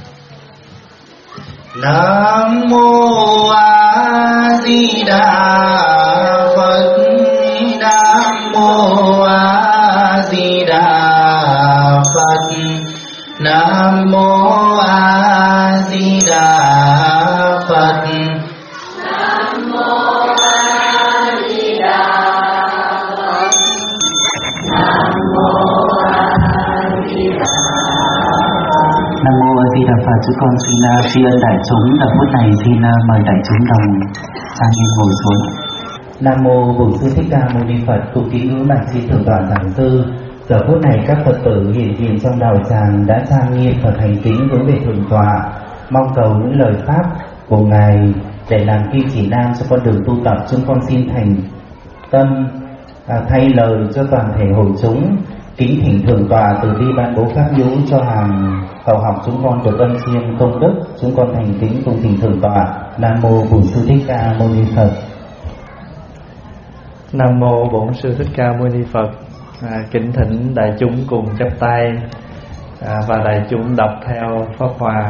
Nam mô A Di Đà Phật. Nam mô A Di Đà Phật. Nam mô A Di Đà Phật. Nam mô A Di Đà Phật. Nam mô A Di Đà Phật. Nam mô A Di Đà Phật. Chúng con xin uh, tri ân đại chúng. Giờ phút này xin uh, mời đại chúng đồng sang yên ngồi xuống. Nam mô Bổn Sư Thích Ca Mâu Ni Phật. Cùng kính ngưỡng bạch xin thượng tọa giảng sư. Giờ phút này các Phật tử hiện diện trong đạo tràng đã trang nghiêm và thành kính hướng về thượng tọa, mong cầu những lời pháp của ngài để làm kim chỉ nam cho con đường tu tập. Chúng con xin thành tâm à, thay lời cho toàn thể hội chúng, kính thỉnh thượng tọa từ bi ban bố pháp nhũ cho hàng cầu học chúng con được ân chiêm công đức. Chúng con thành kính cùng thỉnh thượng tọa. Nam mô Bổn Sư Thích Ca Mâu Ni Phật. Nam mô Bổn Sư Thích Ca Mâu Ni Phật. À, kính thỉnh đại chúng cùng chắp tay à, và đại chúng đọc theo pháp hòa.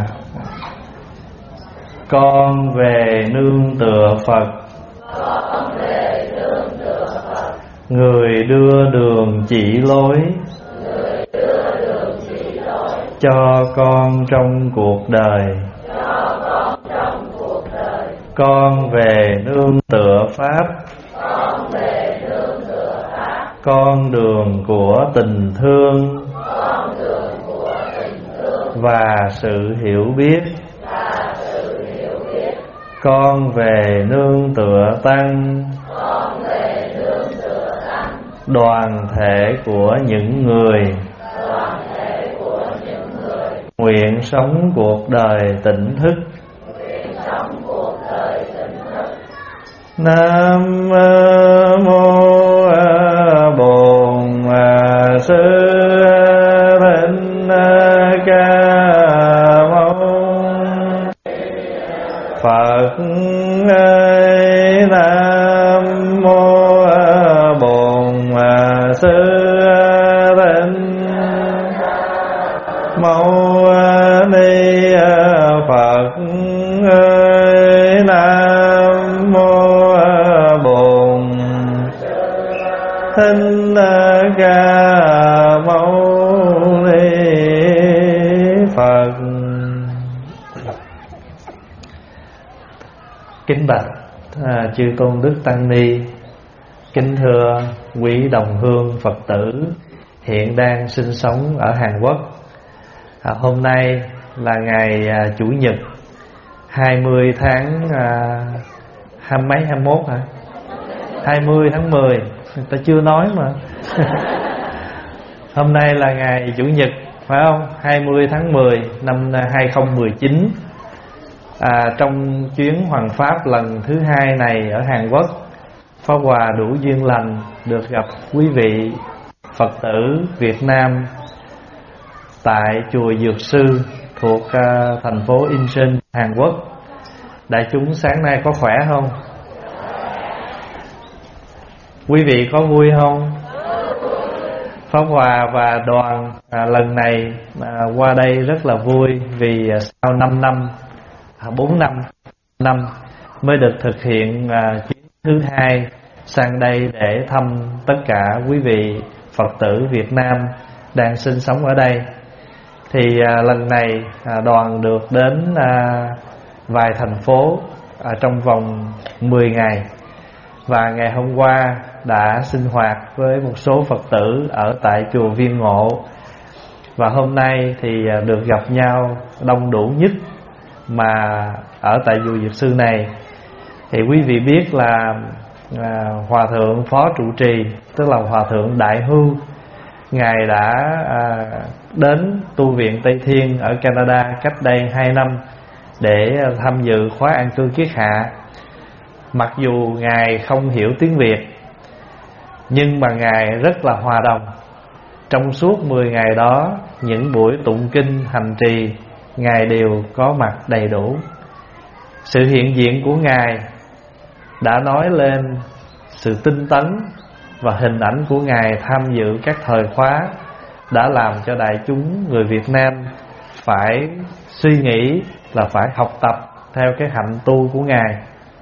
Con về nương tựa Phật, con về nương tựa Phật. Người đưa đường chỉ lối, người đưa đường chỉ lối cho con trong cuộc đời. cho con trong cuộc đời. Con về nương tựa Pháp, con về nương tựa Pháp. con đường của tình thương, con đường của tình thương và sự hiểu biết. và sự hiểu biết. Con về nương tựa Tăng, con về nương tựa Tăng, đoàn thể của những người đoàn thể của những người nguyện sống cuộc đời tỉnh thức. nguyện sống cuộc đời tỉnh thức. Nam mô Bổn Sư Thích Ca Mâu Phật. Nam mô Bổn Sư Thích Mâu Ni Phật. Thích Ca Mâu Ni Phật. Kính bạch à, chư tôn đức tăng ni, kính thưa quý đồng hương Phật tử hiện đang sinh sống ở Hàn Quốc. à, Hôm nay là ngày à, Chủ nhật hai mươi tháng à, hai mấy hai mốt hả? hai mươi tháng mười, người ta chưa nói mà. Hôm nay là ngày Chủ nhật phải không? hai mươi tháng mười năm hai không một chín. à, Trong chuyến Hoằng Pháp lần thứ hai này ở Hàn Quốc, Pháp Hòa đủ duyên lành được gặp quý vị Phật tử Việt Nam tại chùa Dược Sư thuộc uh, thành phố Incheon, Hàn Quốc. Đại chúng sáng nay có khỏe không? Quý vị có vui không? Pháp Hòa và đoàn à, lần này à, qua đây rất là vui, vì à, sau năm năm, à, bốn năm năm mới được thực hiện à, chuyến thứ hai sang đây để thăm tất cả quý vị Phật tử Việt Nam đang sinh sống ở đây. Thì à, lần này à, đoàn được đến à, vài thành phố à, trong vòng mười ngày. Và ngày hôm qua đã sinh hoạt với một số Phật tử ở tại chùa Viên Ngộ. Và hôm nay thì được gặp nhau đông đủ nhất mà ở tại chùa Dược Sư này. Thì quý vị biết là à, Hòa Thượng Phó trụ trì, tức là Hòa Thượng Đại Hưu, Ngài đã à, đến tu viện Tây Thiên ở Canada cách đây hai năm để tham dự khóa an cư kiết hạ. Mặc dù Ngài không hiểu tiếng Việt, nhưng mà Ngài rất là hòa đồng. Trong suốt mười ngày đó, những buổi tụng kinh hành trì, Ngài đều có mặt đầy đủ. Sự hiện diện của Ngài đã nói lên sự tinh tấn, và hình ảnh của Ngài tham dự các thời khóa đã làm cho đại chúng người Việt Nam phải suy nghĩ là phải học tập theo cái hạnh tu của Ngài.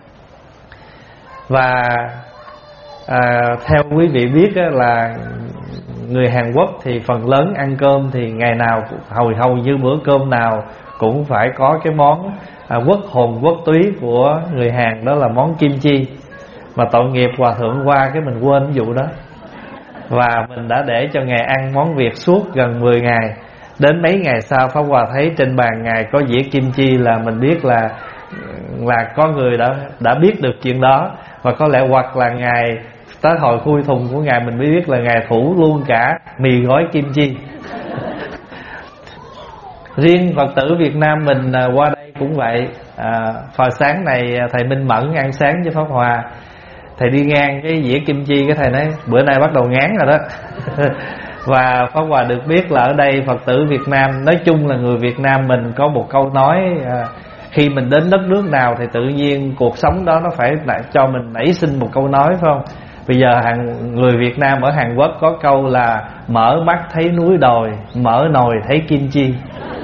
Và à, theo quý vị biết á, là người Hàn Quốc thì phần lớn ăn cơm thì ngày nào hầu hầu như bữa cơm nào cũng phải có cái món à, quốc hồn quốc túy của người Hàn, đó là món kim chi. Mà tội nghiệp Hòa Thượng qua cái mình quên cái vụ đó, và mình đã để cho Ngài ăn món Việt suốt gần mười ngày. Đến mấy ngày sau Pháp Hòa thấy trên bàn Ngài có dĩa kim chi là mình biết là là có người đã đã biết được chuyện đó. Và có lẽ hoặc là Ngài tới hồi khui thùng của Ngài mình mới biết là Ngài thủ luôn cả mì gói kim chi. Riêng Phật tử Việt Nam mình à, qua đây cũng vậy. à, Hồi sáng này thầy Minh Mẫn ăn sáng với Pháp Hòa, thầy đi ngang cái dĩa kim chi, cái thầy nói bữa nay bắt đầu ngán rồi đó. Và Pháp Hòa được biết là ở đây Phật tử Việt Nam, nói chung là người Việt Nam mình có một câu nói à, khi mình đến đất nước nào thì tự nhiên cuộc sống đó nó phải cho mình nảy sinh một câu nói, phải không? Bây giờ hàng người Việt Nam ở Hàn Quốc có câu là mở mắt thấy núi đồi, mở nồi thấy kim chi.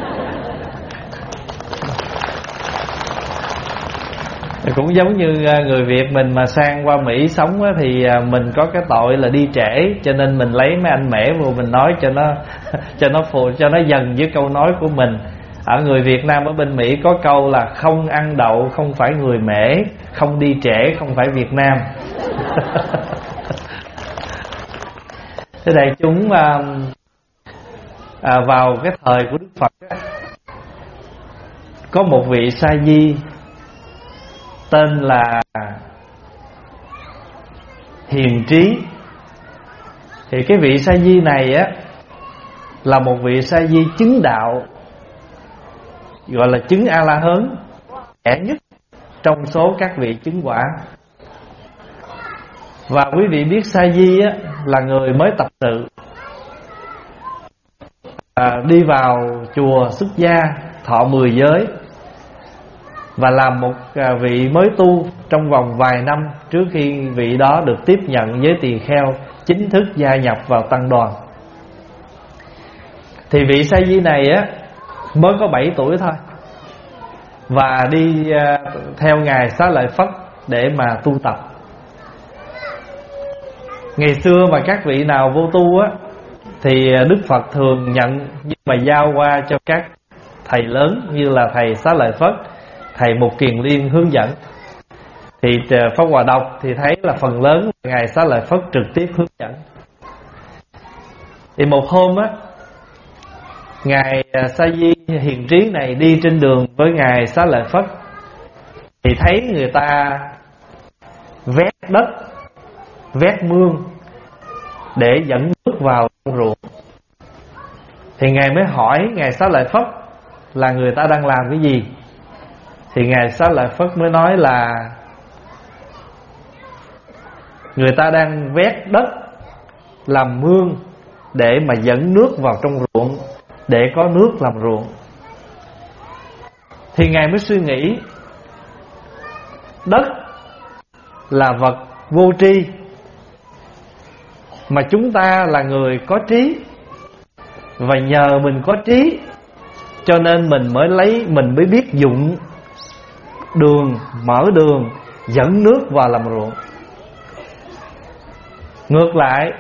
Cũng giống như người Việt mình mà sang qua Mỹ sống á, thì mình có cái tội là đi trễ, cho nên mình lấy mấy anh mễ vô mình nói cho nó cho nó phù cho nó dần với câu nói của mình. Ở người Việt Nam ở bên Mỹ có câu là không ăn đậu không phải người mễ, không đi trễ không phải Việt Nam. Thế đại chúng à, à, vào cái thời của Đức Phật á, có một vị sa di tên là Hiền Trí. Thì cái vị sa di này á là một vị sa di chứng đạo, gọi là chứng A-la-hán, trẻ nhất trong số các vị chứng quả. Và quý vị biết sa di á là người mới tập sự, à, đi vào chùa xuất gia, thọ mười giới, và làm một vị mới tu trong vòng vài năm trước khi vị đó được tiếp nhận giới tỳ kheo, chính thức gia nhập vào tăng đoàn. Thì vị sa di này á mới có bảy tuổi thôi, và đi theo Ngài Xá Lợi Phất để mà tu tập. Ngày xưa mà các vị nào vô tu á thì Đức Phật thường nhận nhưng mà giao qua cho các thầy lớn như là thầy Xá Lợi Phất, thầy Mục Kiền Liên hướng dẫn. Thì Pháp Hòa đọc thì thấy là phần lớn ngài Xá Lợi Phất trực tiếp hướng dẫn. Thì một hôm á, ngài Sa Di Hiền Trí này đi trên đường với ngài Xá Lợi Phất thì thấy người ta vét đất, vét mương để dẫn nước vào trong ruộng. Thì ngài mới hỏi ngài Xá Lợi Phất là người ta đang làm cái gì. Thì ngài Xá Lợi Phất mới nói là người ta đang vét đất làm mương để mà dẫn nước vào trong ruộng, để có nước làm ruộng. Thì ngài mới suy nghĩ, đất là vật vô tri, mà chúng ta là người có trí, và nhờ mình có trí cho nên mình mới lấy mình mới biết dụng đường, mở đường, dẫn nước vào làm ruộng. Ngược lại,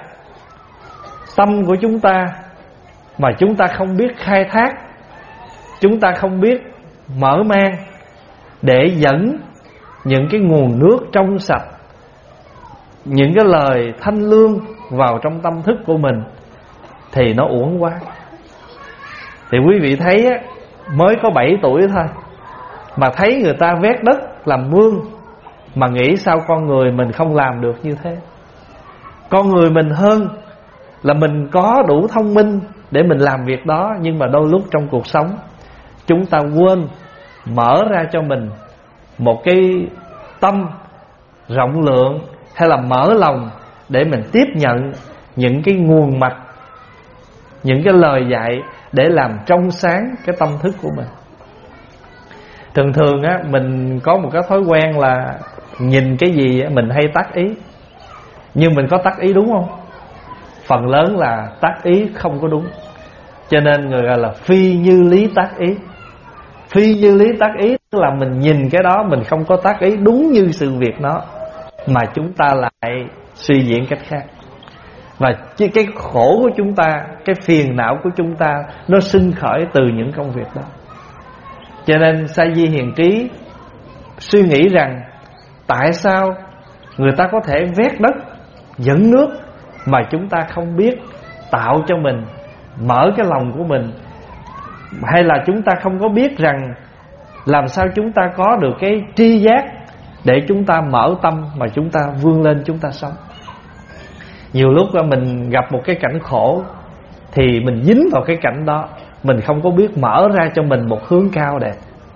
tâm của chúng ta mà chúng ta không biết khai thác, chúng ta không biết mở mang để dẫn những cái nguồn nước trong sạch, những cái lời thanh lương vào trong tâm thức của mình, thì nó uổng quá. Thì quý vị thấy á, mới có bảy tuổi thôi mà thấy người ta vét đất làm mương, mà nghĩ sao con người mình không làm được như thế. Con người mình hơn là mình có đủ thông minh để mình làm việc đó, nhưng mà đôi lúc trong cuộc sống chúng ta quên mở ra cho mình một cái tâm rộng lượng, hay là mở lòng để mình tiếp nhận những cái nguồn mạch, những cái lời dạy để làm trong sáng cái tâm thức của mình. Thường thường á, mình có một cái thói quen là nhìn cái gì á, mình hay tác ý. Nhưng mình có tác ý đúng không? Phần lớn là tác ý không có đúng. Cho nên người gọi là phi như lý tác ý. Phi như lý tác ý tức là mình nhìn cái đó mình không có tác ý đúng như sự việc nó, mà chúng ta lại suy diễn cách khác. Và cái khổ của chúng ta, cái phiền não của chúng ta, nó sinh khởi từ những công việc đó. Cho nên Sa Di Hiền Trí suy nghĩ rằng tại sao người ta có thể vét đất, dẫn nước, mà chúng ta không biết tạo cho mình, mở cái lòng của mình, hay là chúng ta không có biết rằng làm sao chúng ta có được cái tri giác để chúng ta mở tâm mà chúng ta vươn lên chúng ta sống. Nhiều lúc mình gặp một cái cảnh khổ thì mình dính vào cái cảnh đó, mình không có biết mở ra cho mình một hướng cao đẹp.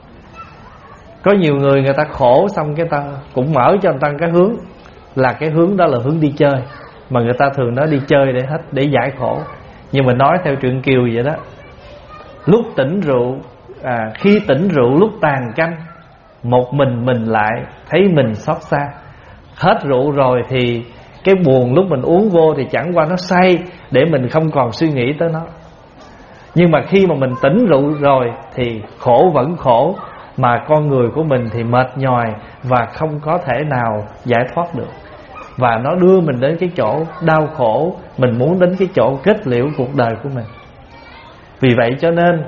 Có nhiều người người ta khổ xong cái ta cũng mở cho người ta cái hướng, là cái hướng đó là hướng đi chơi, mà người ta thường nói đi chơi để hết, để giải khổ. Nhưng mình nói theo truyện Kiều vậy đó, lúc tỉnh rượu, à, khi tỉnh rượu lúc tàn canh, một mình mình lại thấy mình xót xa. Hết rượu rồi thì cái buồn lúc mình uống vô thì chẳng qua nó say, để mình không còn suy nghĩ tới nó. Nhưng mà khi mà mình tỉnh rượu rồi thì khổ vẫn khổ, mà con người của mình thì mệt nhòi và không có thể nào giải thoát được. Và nó đưa mình đến cái chỗ đau khổ, mình muốn đến cái chỗ kết liễu cuộc đời của mình. Vì vậy cho nên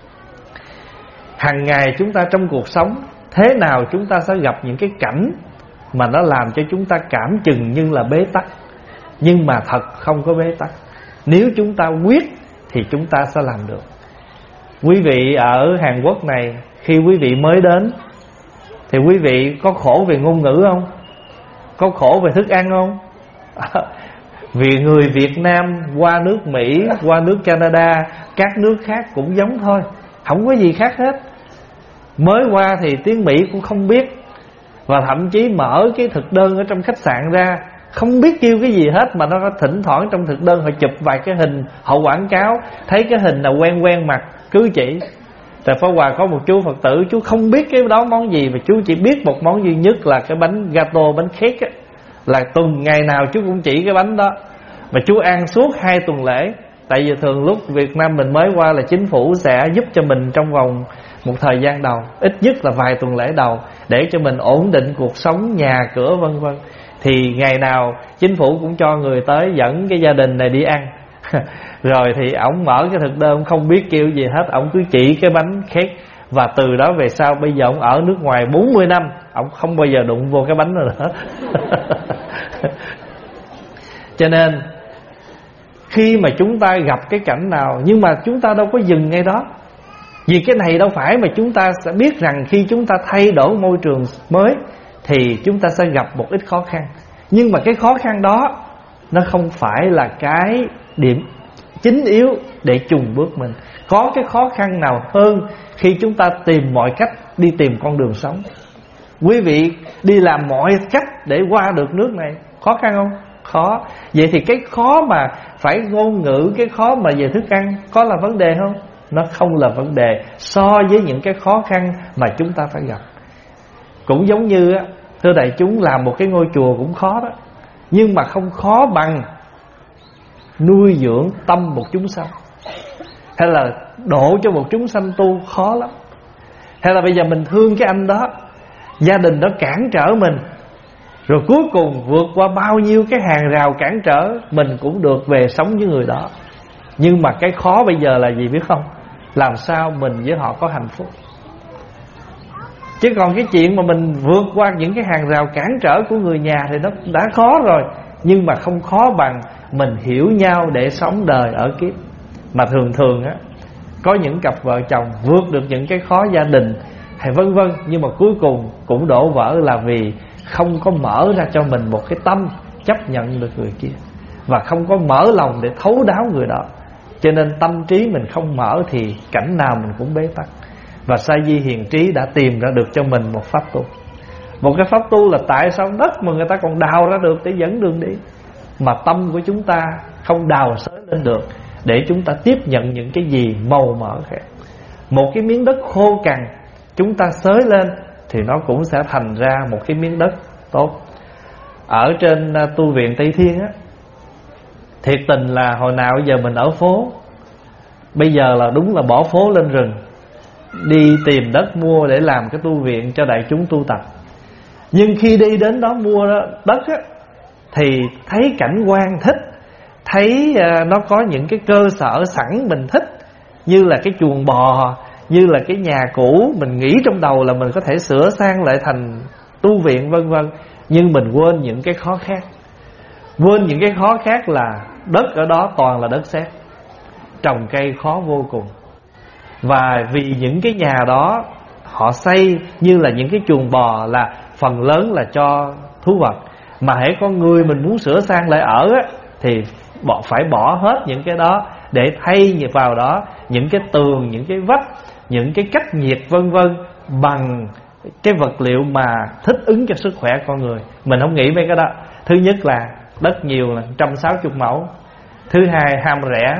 hàng ngày chúng ta trong cuộc sống, thế nào chúng ta sẽ gặp những cái cảnh mà nó làm cho chúng ta cảm chừng như là bế tắc, nhưng mà thật không có bế tắc. Nếu chúng ta quyết thì chúng ta sẽ làm được. Quý vị ở Hàn Quốc này, khi quý vị mới đến thì quý vị có khổ về ngôn ngữ không? Có khổ về thức ăn không? Vì người Việt Nam qua nước Mỹ, qua nước Canada, các nước khác cũng giống thôi, không có gì khác hết. Mới qua thì tiếng Mỹ cũng không biết, và thậm chí mở cái thực đơn ở trong khách sạn ra không biết kêu cái gì hết, mà nó có thỉnh thoảng trong thực đơn họ chụp vài cái hình, họ quảng cáo, thấy cái hình nào quen quen mặt cứ chỉ. Tại Pháp Hòa có một chú Phật tử, chú không biết cái đó món gì, và chú chỉ biết một món duy nhất là cái bánh gato, bánh cake á, là tuần ngày nào chú cũng chỉ cái bánh đó, mà chú ăn suốt hai tuần lễ. Tại vì thường lúc Việt Nam mình mới qua là chính phủ sẽ giúp cho mình trong vòng một thời gian đầu, ít nhất là vài tuần lễ đầu, để cho mình ổn định cuộc sống, nhà cửa vân vân. Thì ngày nào chính phủ cũng cho người tới dẫn cái gia đình này đi ăn. Rồi thì ổng mở cái thực đơn, không biết kêu gì hết, ổng cứ chỉ cái bánh khét. Và từ đó về sau, bây giờ ổng ở nước ngoài bốn mươi năm, ổng không bao giờ đụng vô cái bánh nữa. Cho nên khi mà chúng ta gặp cái cảnh nào, nhưng mà chúng ta đâu có dừng ngay đó. Vì cái này đâu phải mà chúng ta sẽ biết rằng khi chúng ta thay đổi môi trường mới thì chúng ta sẽ gặp một ít khó khăn. Nhưng mà cái khó khăn đó nó không phải là cái điểm chính yếu để chùng bước mình. Có cái khó khăn nào hơn khi chúng ta tìm mọi cách đi tìm con đường sống? Quý vị đi làm mọi cách để qua được nước này, khó khăn không? Khó. Vậy thì cái khó mà phải ngôn ngữ, cái khó mà về thức ăn có là vấn đề không? Nó không là vấn đề so với những cái khó khăn mà chúng ta phải gặp. Cũng giống như á, thưa đại chúng, làm một cái ngôi chùa cũng khó đó, nhưng mà không khó bằng nuôi dưỡng tâm một chúng sanh, hay là độ cho một chúng sanh tu, khó lắm. Hay là bây giờ mình thương cái anh đó, gia đình đó cản trở mình, rồi cuối cùng vượt qua bao nhiêu cái hàng rào cản trở, mình cũng được về sống với người đó. Nhưng mà cái khó bây giờ là gì biết không? Làm sao mình với họ có hạnh phúc. Chứ còn cái chuyện mà mình vượt qua những cái hàng rào cản trở của người nhà thì nó đã khó rồi. Nhưng mà không khó bằng mình hiểu nhau để sống đời ở kiếp. Mà thường thường á, có những cặp vợ chồng vượt được những cái khó gia đình hay vân vân, nhưng mà cuối cùng cũng đổ vỡ là vì không có mở ra cho mình một cái tâm chấp nhận được người kia, và không có mở lòng để thấu đáo người đó. Cho nên tâm trí mình không mở thì cảnh nào mình cũng bế tắc. Và Sa Di Hiền Trí đã tìm ra được cho mình một pháp tu. Một cái pháp tu là tại sao đất mà người ta còn đào ra được để dẫn đường đi, mà tâm của chúng ta không đào xới lên được để chúng ta tiếp nhận những cái gì màu mỡ khác. Một cái miếng đất khô cằn chúng ta xới lên thì nó cũng sẽ thành ra một cái miếng đất tốt. Ở trên tu viện Tây Thiên á, thiệt tình là hồi nào giờ mình ở phố, bây giờ là đúng là bỏ phố lên rừng, đi tìm đất mua để làm cái tu viện cho đại chúng tu tập. Nhưng khi đi đến đó mua đất á, thì thấy cảnh quan thích, thấy nó có những cái cơ sở sẵn mình thích, như là cái chuồng bò, như là cái nhà cũ, mình nghĩ trong đầu là mình có thể sửa sang lại thành tu viện vân vân. Nhưng mình quên những cái khó khác. Quên những cái khó khác là đất ở đó toàn là đất sét, trồng cây khó vô cùng. Và vì những cái nhà đó họ xây như là những cái chuồng bò, là phần lớn là cho thú vật. Mà hễ con người mình muốn sửa sang lại ở á, thì bỏ, phải bỏ hết những cái đó để thay vào đó những cái tường, những cái vách, những cái cách nhiệt vân vân bằng cái vật liệu mà thích ứng cho sức khỏe con người. Mình không nghĩ mấy cái đó. Thứ nhất là đất nhiều là một trăm sáu mươi mẫu. Thứ hai ham rẻ.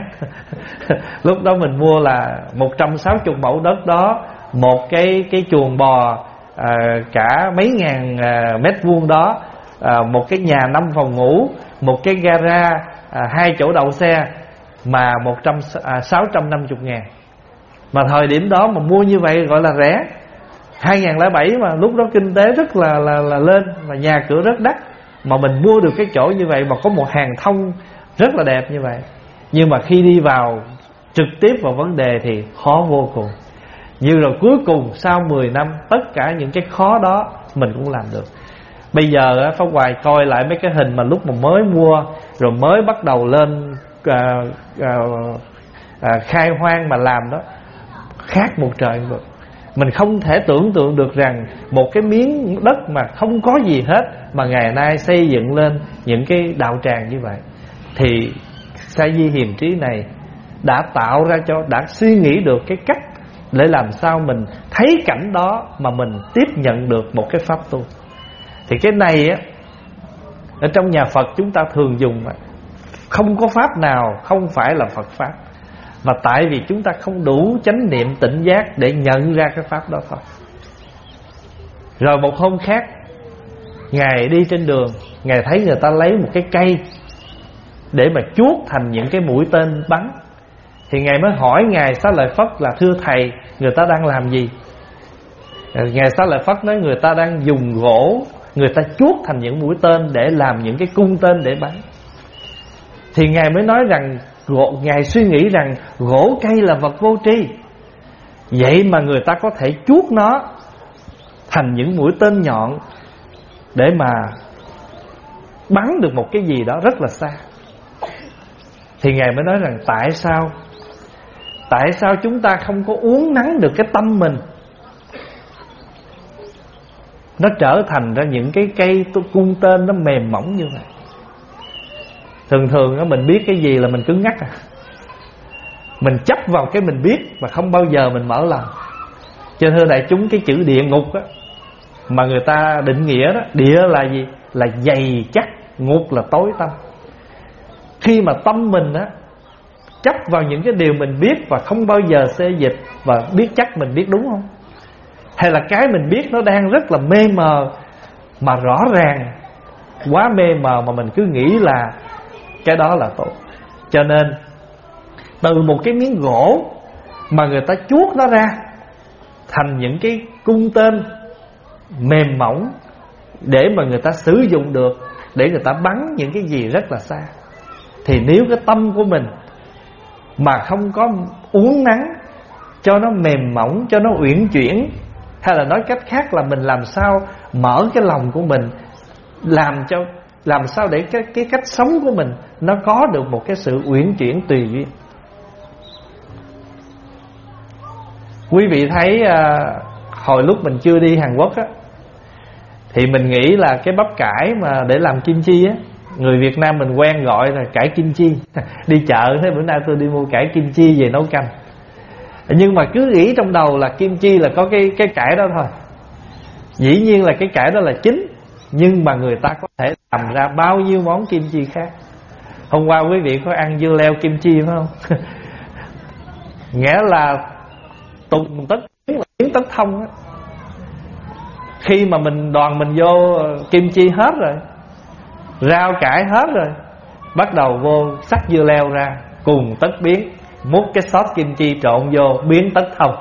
Lúc đó mình mua là một trăm sáu mươi mẫu đất đó, một cái cái chuồng bò à, cả mấy ngàn à, mét vuông đó, à, một cái nhà năm phòng ngủ, một cái gara, à, hai chỗ đậu xe, mà một trăm sáu trăm năm mươi ngàn. Mà thời điểm đó mà mua như vậy gọi là rẻ. Hai nghìn lẻ bảy mà lúc đó kinh tế rất là là là lên, mà nhà cửa rất đắt, mà mình mua được cái chỗ như vậy, mà có một hàng thông rất là đẹp như vậy. Nhưng mà khi đi vào trực tiếp vào vấn đề thì khó vô cùng. Như rồi cuối cùng sau mười năm, tất cả những cái khó đó mình cũng làm được. Bây giờ Pháp Hoài coi lại mấy cái hình mà lúc mà mới mua, rồi mới bắt đầu lên à, à, à, khai hoang mà làm đó, khác một trời một vực. Mình không thể tưởng tượng được rằng một cái miếng đất mà không có gì hết mà ngày nay xây dựng lên những cái đạo tràng như vậy. Thì Sa Di Hiền Trí này đã tạo ra cho, đã suy nghĩ được cái cách để làm sao mình thấy cảnh đó mà mình tiếp nhận được một cái pháp tu. Thì cái này á, ở trong nhà Phật chúng ta thường dùng, không có pháp nào không phải là Phật pháp. Mà tại vì chúng ta không đủ chánh niệm tỉnh giác để nhận ra cái pháp đó thôi. Rồi một hôm khác, Ngài đi trên đường, Ngài thấy người ta lấy một cái cây để mà chuốt thành những cái mũi tên bắn. Thì Ngài mới hỏi Ngài Xá Lợi Phất là: thưa Thầy, người ta đang làm gì? Ngài Xá Lợi Phất nói: người ta đang dùng gỗ người ta chuốt thành những mũi tên để làm những cái cung tên để bắn. Thì Ngài mới nói rằng gỗ, Ngài suy nghĩ rằng gỗ cây là vật vô tri, vậy mà người ta có thể chuốt nó thành những mũi tên nhọn để mà bắn được một cái gì đó rất là xa. Thì Ngài mới nói rằng tại sao Tại sao chúng ta không có uốn nắn được cái tâm mình, nó trở thành ra những cái cây cung tên nó mềm mỏng như vậy. Thường thường á, mình biết cái gì là mình cứng ngắc à. Mình chấp vào cái mình biết mà không bao giờ mình mở lòng. Cho nên thưa đại chúng, cái chữ địa ngục á, mà người ta định nghĩa đó, địa là gì? Là dày chắc, ngục là tối tăm. Khi mà tâm mình á chấp vào những cái điều mình biết và không bao giờ xê dịch, và biết chắc mình biết đúng không? Hay là cái mình biết nó đang rất là mê mờ, mà rõ ràng quá mê mờ mà mình cứ nghĩ là cái đó là tốt. Cho nên từ một cái miếng gỗ mà người ta chuốt nó ra thành những cái cung tên mềm mỏng để mà người ta sử dụng được, để người ta bắn những cái gì rất là xa. Thì nếu cái tâm của mình mà không có uốn nắn cho nó mềm mỏng, cho nó uyển chuyển, hay là nói cách khác là mình làm sao mở cái lòng của mình, làm cho làm sao để cái, cái cách sống của mình nó có được một cái sự uyển chuyển tùy duyên. Quý vị thấy à, hồi lúc mình chưa đi Hàn Quốc á, thì mình nghĩ là cái bắp cải mà để làm kim chi á, người Việt Nam mình quen gọi là cải kim chi. Đi chợ thế bữa nay tôi đi mua cải kim chi về nấu canh. Nhưng mà cứ nghĩ trong đầu là kim chi là có cái cái cải đó thôi. Dĩ nhiên là cái cải đó là chính, nhưng mà người ta có thể làm ra bao nhiêu món kim chi khác. Hôm qua quý vị có ăn dưa leo kim chi phải không? Nghĩa là tùng tất biến tất thông á. Khi mà mình đoàn mình vô kim chi hết rồi, rau cải hết rồi, bắt đầu vô sắc dưa leo ra, cùng tất biến, múc cái sốt kim chi trộn vô, biến tất thông.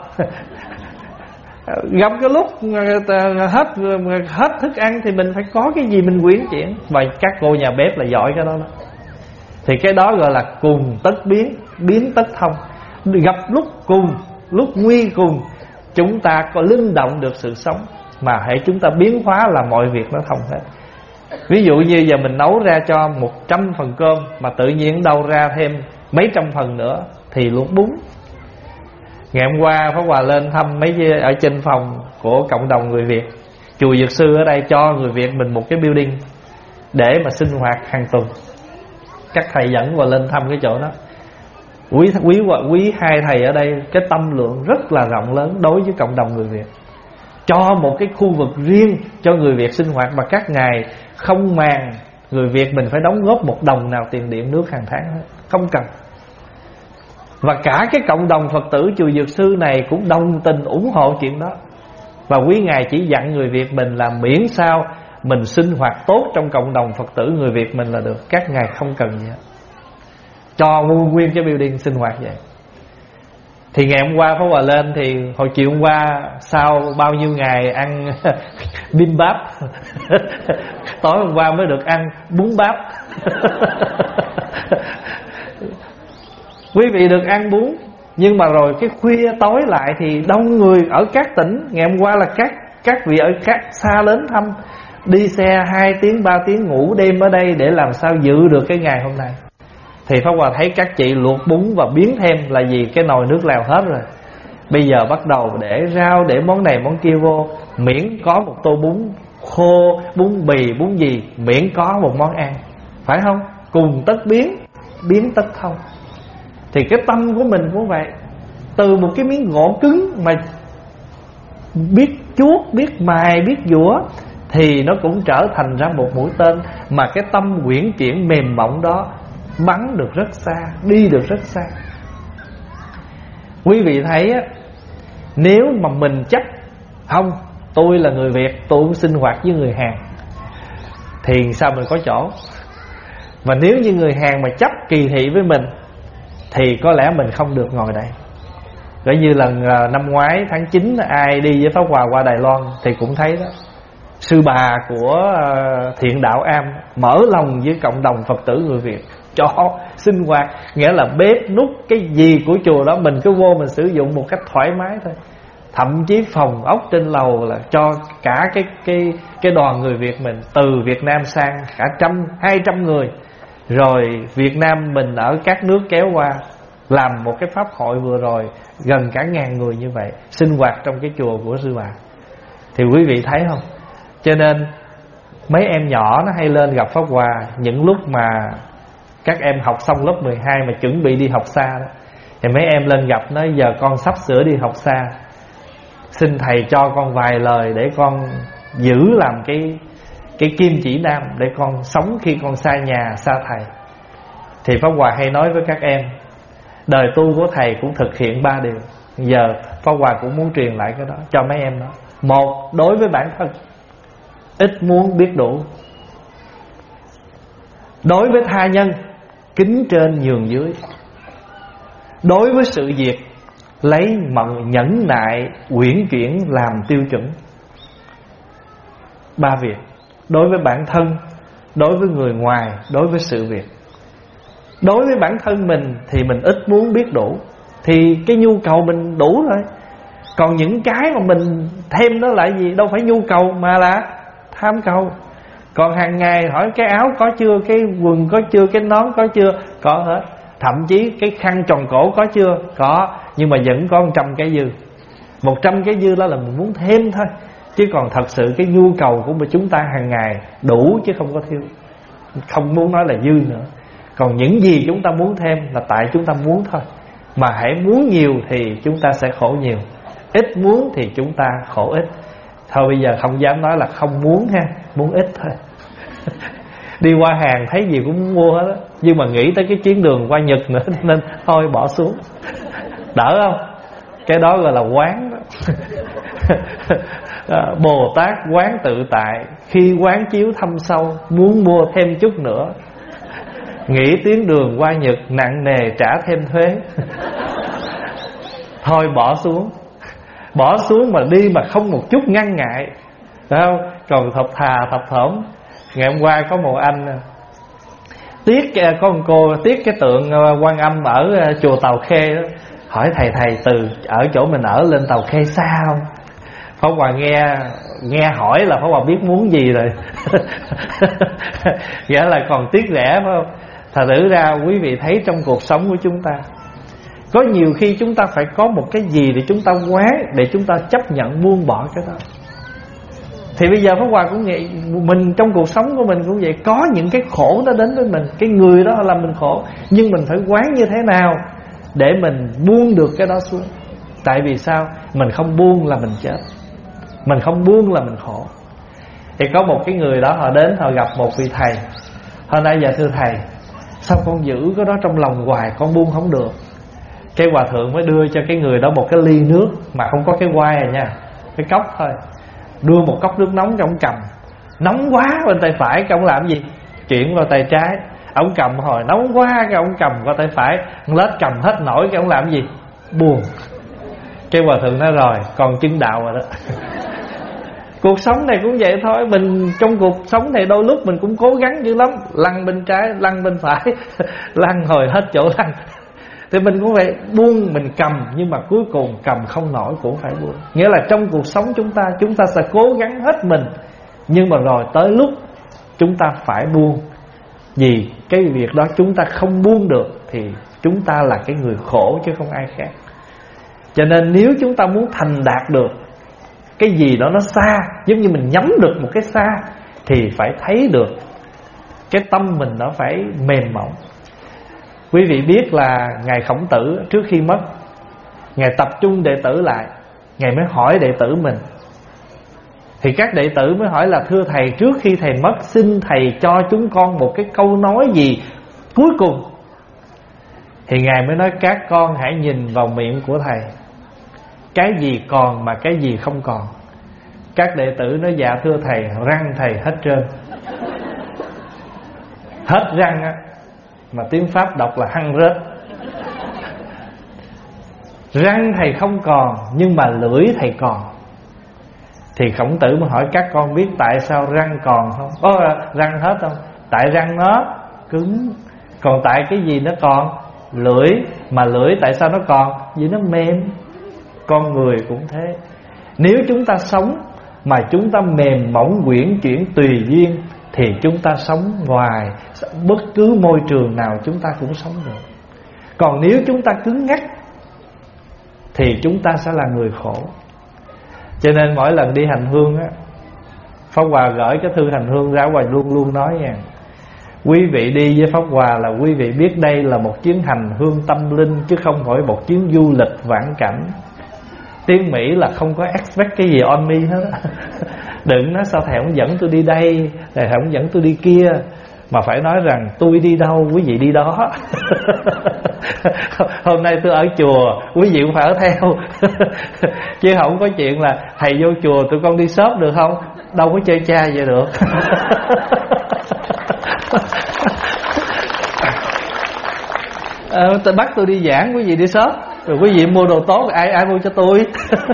Gặp cái lúc hết hết thức ăn thì mình phải có cái gì mình quyển chuyển. Và các cô nhà bếp là giỏi cái đó đó. Thì cái đó gọi là cùng tất biến, biến tất thông. Gặp lúc cùng, lúc nguy cùng, chúng ta có linh động được sự sống, mà hãy chúng ta biến hóa là mọi việc nó thông hết. Ví dụ như giờ mình nấu ra cho một trăm phần cơm, mà tự nhiên đâu ra thêm mấy trăm phần nữa thì luộc bún. Ngày hôm qua Pháp Hòa lên thăm mấy ở trên phòng của cộng đồng người Việt. Chùa Dược Sư ở đây cho người Việt mình một cái building để mà sinh hoạt hàng tuần. Các thầy dẫn vào lên thăm cái chỗ đó. Quý quý quý hai thầy ở đây cái tâm lượng rất là rộng lớn đối với cộng đồng người Việt. Cho một cái khu vực riêng cho người Việt sinh hoạt, mà các ngài không màng người Việt mình phải đóng góp một đồng nào tiền điện nước hàng tháng hết, không cần. Và cả cái cộng đồng Phật tử chùa Dược Sư này cũng đồng tình ủng hộ chuyện đó. Và quý ngài chỉ dặn người Việt mình là miễn sao mình sinh hoạt tốt trong cộng đồng Phật tử người Việt mình là được. Các ngài không cần gì hết, cho nguyên cái building sinh hoạt vậy. Thì ngày hôm qua Pháp Hòa lên, thì hồi chiều hôm qua sau bao nhiêu ngày ăn bim báp, tối hôm qua mới được ăn bún báp. Quý vị được ăn bún, nhưng mà rồi cái khuya tối lại thì đông người ở các tỉnh. Ngày hôm qua là các các vị ở các xa đến thăm, đi xe hai tiếng ba tiếng ngủ đêm ở đây để làm sao dự được cái ngày hôm nay. Thì Pháp Hòa thấy các chị luộc bún và biến thêm là gì? Cái nồi nước lèo hết rồi. Bây giờ bắt đầu để rau, để món này món kia vô, miễn có một tô bún khô, bún bì, bún gì, miễn có một món ăn, phải không? Cùng tất biến, biến tất thông. Thì cái tâm của mình cũng vậy. Từ một cái miếng gỗ cứng mà biết chuốt, biết mài, biết dũa, thì nó cũng trở thành ra một mũi tên. Mà cái tâm quyển chuyển mềm mỏng đó bắn được rất xa, đi được rất xa. Quý vị thấy á, nếu mà mình chấp không, tôi là người Việt, tôi cũng sinh hoạt với người Hàn, thì sao mình có chỗ. Và nếu như người Hàn mà chấp kỳ thị với mình, thì có lẽ mình không được ngồi đây. Giống như lần năm ngoái tháng chín ai đi với Pháp Hòa qua Đài Loan thì cũng thấy đó. sư bà của Thiện Đạo Am mở lòng với cộng đồng Phật tử người Việt, cho sinh hoạt, nghĩa là bếp nút cái gì của chùa đó mình cứ vô mình sử dụng một cách thoải mái thôi. Thậm chí phòng ốc trên lầu là cho cả cái cái cái đoàn người Việt mình từ Việt Nam sang cả trăm hai trăm người, rồi Việt Nam mình ở các nước kéo qua làm một cái pháp hội vừa rồi gần cả ngàn người như vậy sinh hoạt trong cái chùa của sư bà. Thì quý vị thấy không? Cho nên mấy em nhỏ nó hay lên gặp Pháp Hòa những lúc mà các em học xong lớp mười hai mà chuẩn bị đi học xa đó, thì mấy em lên gặp nói giờ con sắp sửa đi học xa, xin thầy cho con vài lời để con giữ làm cái cái kim chỉ nam để con sống khi con xa nhà xa thầy. Thì Pháp Hòa hay nói với các em, đời tu của thầy cũng thực hiện ba điều. Giờ Pháp Hòa cũng muốn truyền lại cái đó cho mấy em đó. Một, đối với bản thân ít muốn biết đủ. Đối với tha nhân kính trên nhường dưới. Đối với sự việc lấy mận nhẫn nại uyển chuyển làm tiêu chuẩn. Ba việc: đối với bản thân, đối với người ngoài, đối với sự việc. Đối với bản thân mình thì mình ít muốn biết đủ, thì cái nhu cầu mình đủ rồi. Còn những cái mà mình thêm đó là gì? Đâu phải nhu cầu mà là tham cầu. Còn hàng ngày hỏi cái áo có chưa, cái quần có chưa, cái nón có chưa, có hết. Thậm chí cái khăn tròn cổ có chưa, có. Nhưng mà vẫn có một trăm cái dư. Một trăm cái dư đó là mình muốn thêm thôi. Chứ còn thật sự cái nhu cầu của chúng ta hàng ngày đủ chứ không có thiếu. Không muốn nói là dư nữa. Còn những gì chúng ta muốn thêm là tại chúng ta muốn thôi. Mà hãy muốn nhiều thì chúng ta sẽ khổ nhiều, ít muốn thì chúng ta khổ ít. Thôi bây giờ không dám nói là không muốn ha, muốn ít thôi. Đi qua hàng thấy gì cũng muốn mua hết á, nhưng mà nghĩ tới cái chuyến đường qua Nhật nữa nên thôi bỏ xuống. Đỡ không? Cái đó gọi là quán đó. Bồ Tát quán tự tại, khi quán chiếu thâm sâu, muốn mua thêm chút nữa. Nghĩ tuyến đường qua Nhật nặng nề trả thêm thuế. Thôi bỏ xuống. Bỏ xuống mà đi mà không một chút ngăn ngại, phải không? Còn thập thà thập thỏm. Ngày hôm qua có một anh tiếc, có một cô tiếc cái tượng Quan Âm ở chùa Tàu Khê đó. Hỏi thầy thầy từ ở chỗ mình ở lên Tàu Khê xa không? Pháp Hòa nghe nghe hỏi là Pháp Hòa biết muốn gì rồi. Nghĩa là còn tiếc rẻ phải không? Thật sự ra quý vị thấy trong cuộc sống của chúng ta có nhiều khi chúng ta phải có một cái gì để chúng ta quán, để chúng ta chấp nhận buông bỏ cái đó. Thì bây giờ Pháp Hòa cũng vậy, mình trong cuộc sống của mình cũng vậy. Có những cái khổ nó đến với mình, cái người đó làm mình khổ, nhưng mình phải quán như thế nào để mình buông được cái đó xuống. Tại vì sao? Mình không buông là mình chết, mình không buông là mình khổ. Thì có một cái người đó họ đến, họ gặp một vị thầy. Họ nói dạ thưa thầy, sao con giữ cái đó trong lòng hoài, con buông không được. Cái hòa thượng mới đưa cho cái người đó một cái ly nước mà không có cái quai à nha, cái cốc thôi. Đưa một cốc nước nóng cho ông cầm. Nóng quá bên tay phải, cái ông làm gì? Chuyển vào tay trái. Ông cầm hồi nóng quá, cái ông cầm qua tay phải. Ông lết cầm hết nổi, cái ông làm gì? Buồn. Cái hòa thượng nói rồi, còn chứng đạo rồi đó. Cuộc sống này cũng vậy thôi. Mình trong cuộc sống này đôi lúc mình cũng cố gắng dữ lắm, lăn bên trái, lăn bên phải, lăn hồi hết chỗ lăn. Thì mình cũng phải buông, mình cầm, nhưng mà cuối cùng cầm không nổi cũng phải buông. Nghĩa là trong cuộc sống chúng ta, chúng ta sẽ cố gắng hết mình, nhưng mà rồi tới lúc chúng ta phải buông. Vì cái việc đó chúng ta không buông được thì chúng ta là cái người khổ chứ không ai khác. Cho nên nếu chúng ta muốn thành đạt được cái gì đó nó xa, giống như mình nhắm được một cái xa, thì phải thấy được cái tâm mình nó phải mềm mỏng. Quý vị biết là Ngài Khổng Tử trước khi mất, Ngài tập trung đệ tử lại, Ngài mới hỏi đệ tử mình. Thì các đệ tử mới hỏi là thưa thầy, trước khi thầy mất, xin thầy cho chúng con một cái câu nói gì cuối cùng. Thì Ngài mới nói các con hãy nhìn vào miệng của thầy, cái gì còn mà cái gì không còn. Các đệ tử nói dạ thưa thầy, răng thầy hết trơn. Hết răng á, mà tiếng Pháp đọc là hăng rớt. Răng thầy không còn, nhưng mà lưỡi thầy còn. Thì Khổng Tử mới hỏi các con biết tại sao răng còn không? Có răng hết không? Tại răng nó cứng. Còn tại cái gì nó còn? Lưỡi. Mà lưỡi tại sao nó còn? Vì nó mềm. Con người cũng thế. Nếu chúng ta sống mà chúng ta mềm mỏng quyển chuyển tùy duyên thì chúng ta sống ngoài bất cứ môi trường nào chúng ta cũng sống được. Còn nếu chúng ta cứng ngắc thì chúng ta sẽ là người khổ. Cho nên mỗi lần đi hành hương á, Pháp Hòa gửi cái thư hành hương ra, Hòa luôn luôn nói nha: quý vị đi với Pháp Hòa là quý vị biết đây là một chuyến hành hương tâm linh, chứ không phải một chuyến du lịch vãng cảnh. Tiếng Mỹ là không có expect cái gì on me hết á. Đừng nói sao thầy không dẫn tôi đi đây, thầy không dẫn tôi đi kia, mà phải nói rằng tôi đi đâu quý vị đi đó. Hôm nay tôi ở chùa, quý vị cũng phải ở theo. Chứ không có chuyện là thầy vô chùa tụi con đi shop được không? Đâu có chơi cha vậy được. À, tôi bắt tôi đi giảng, quý vị đi shop, rồi quý vị mua đồ tốt, ai ai mua cho tôi.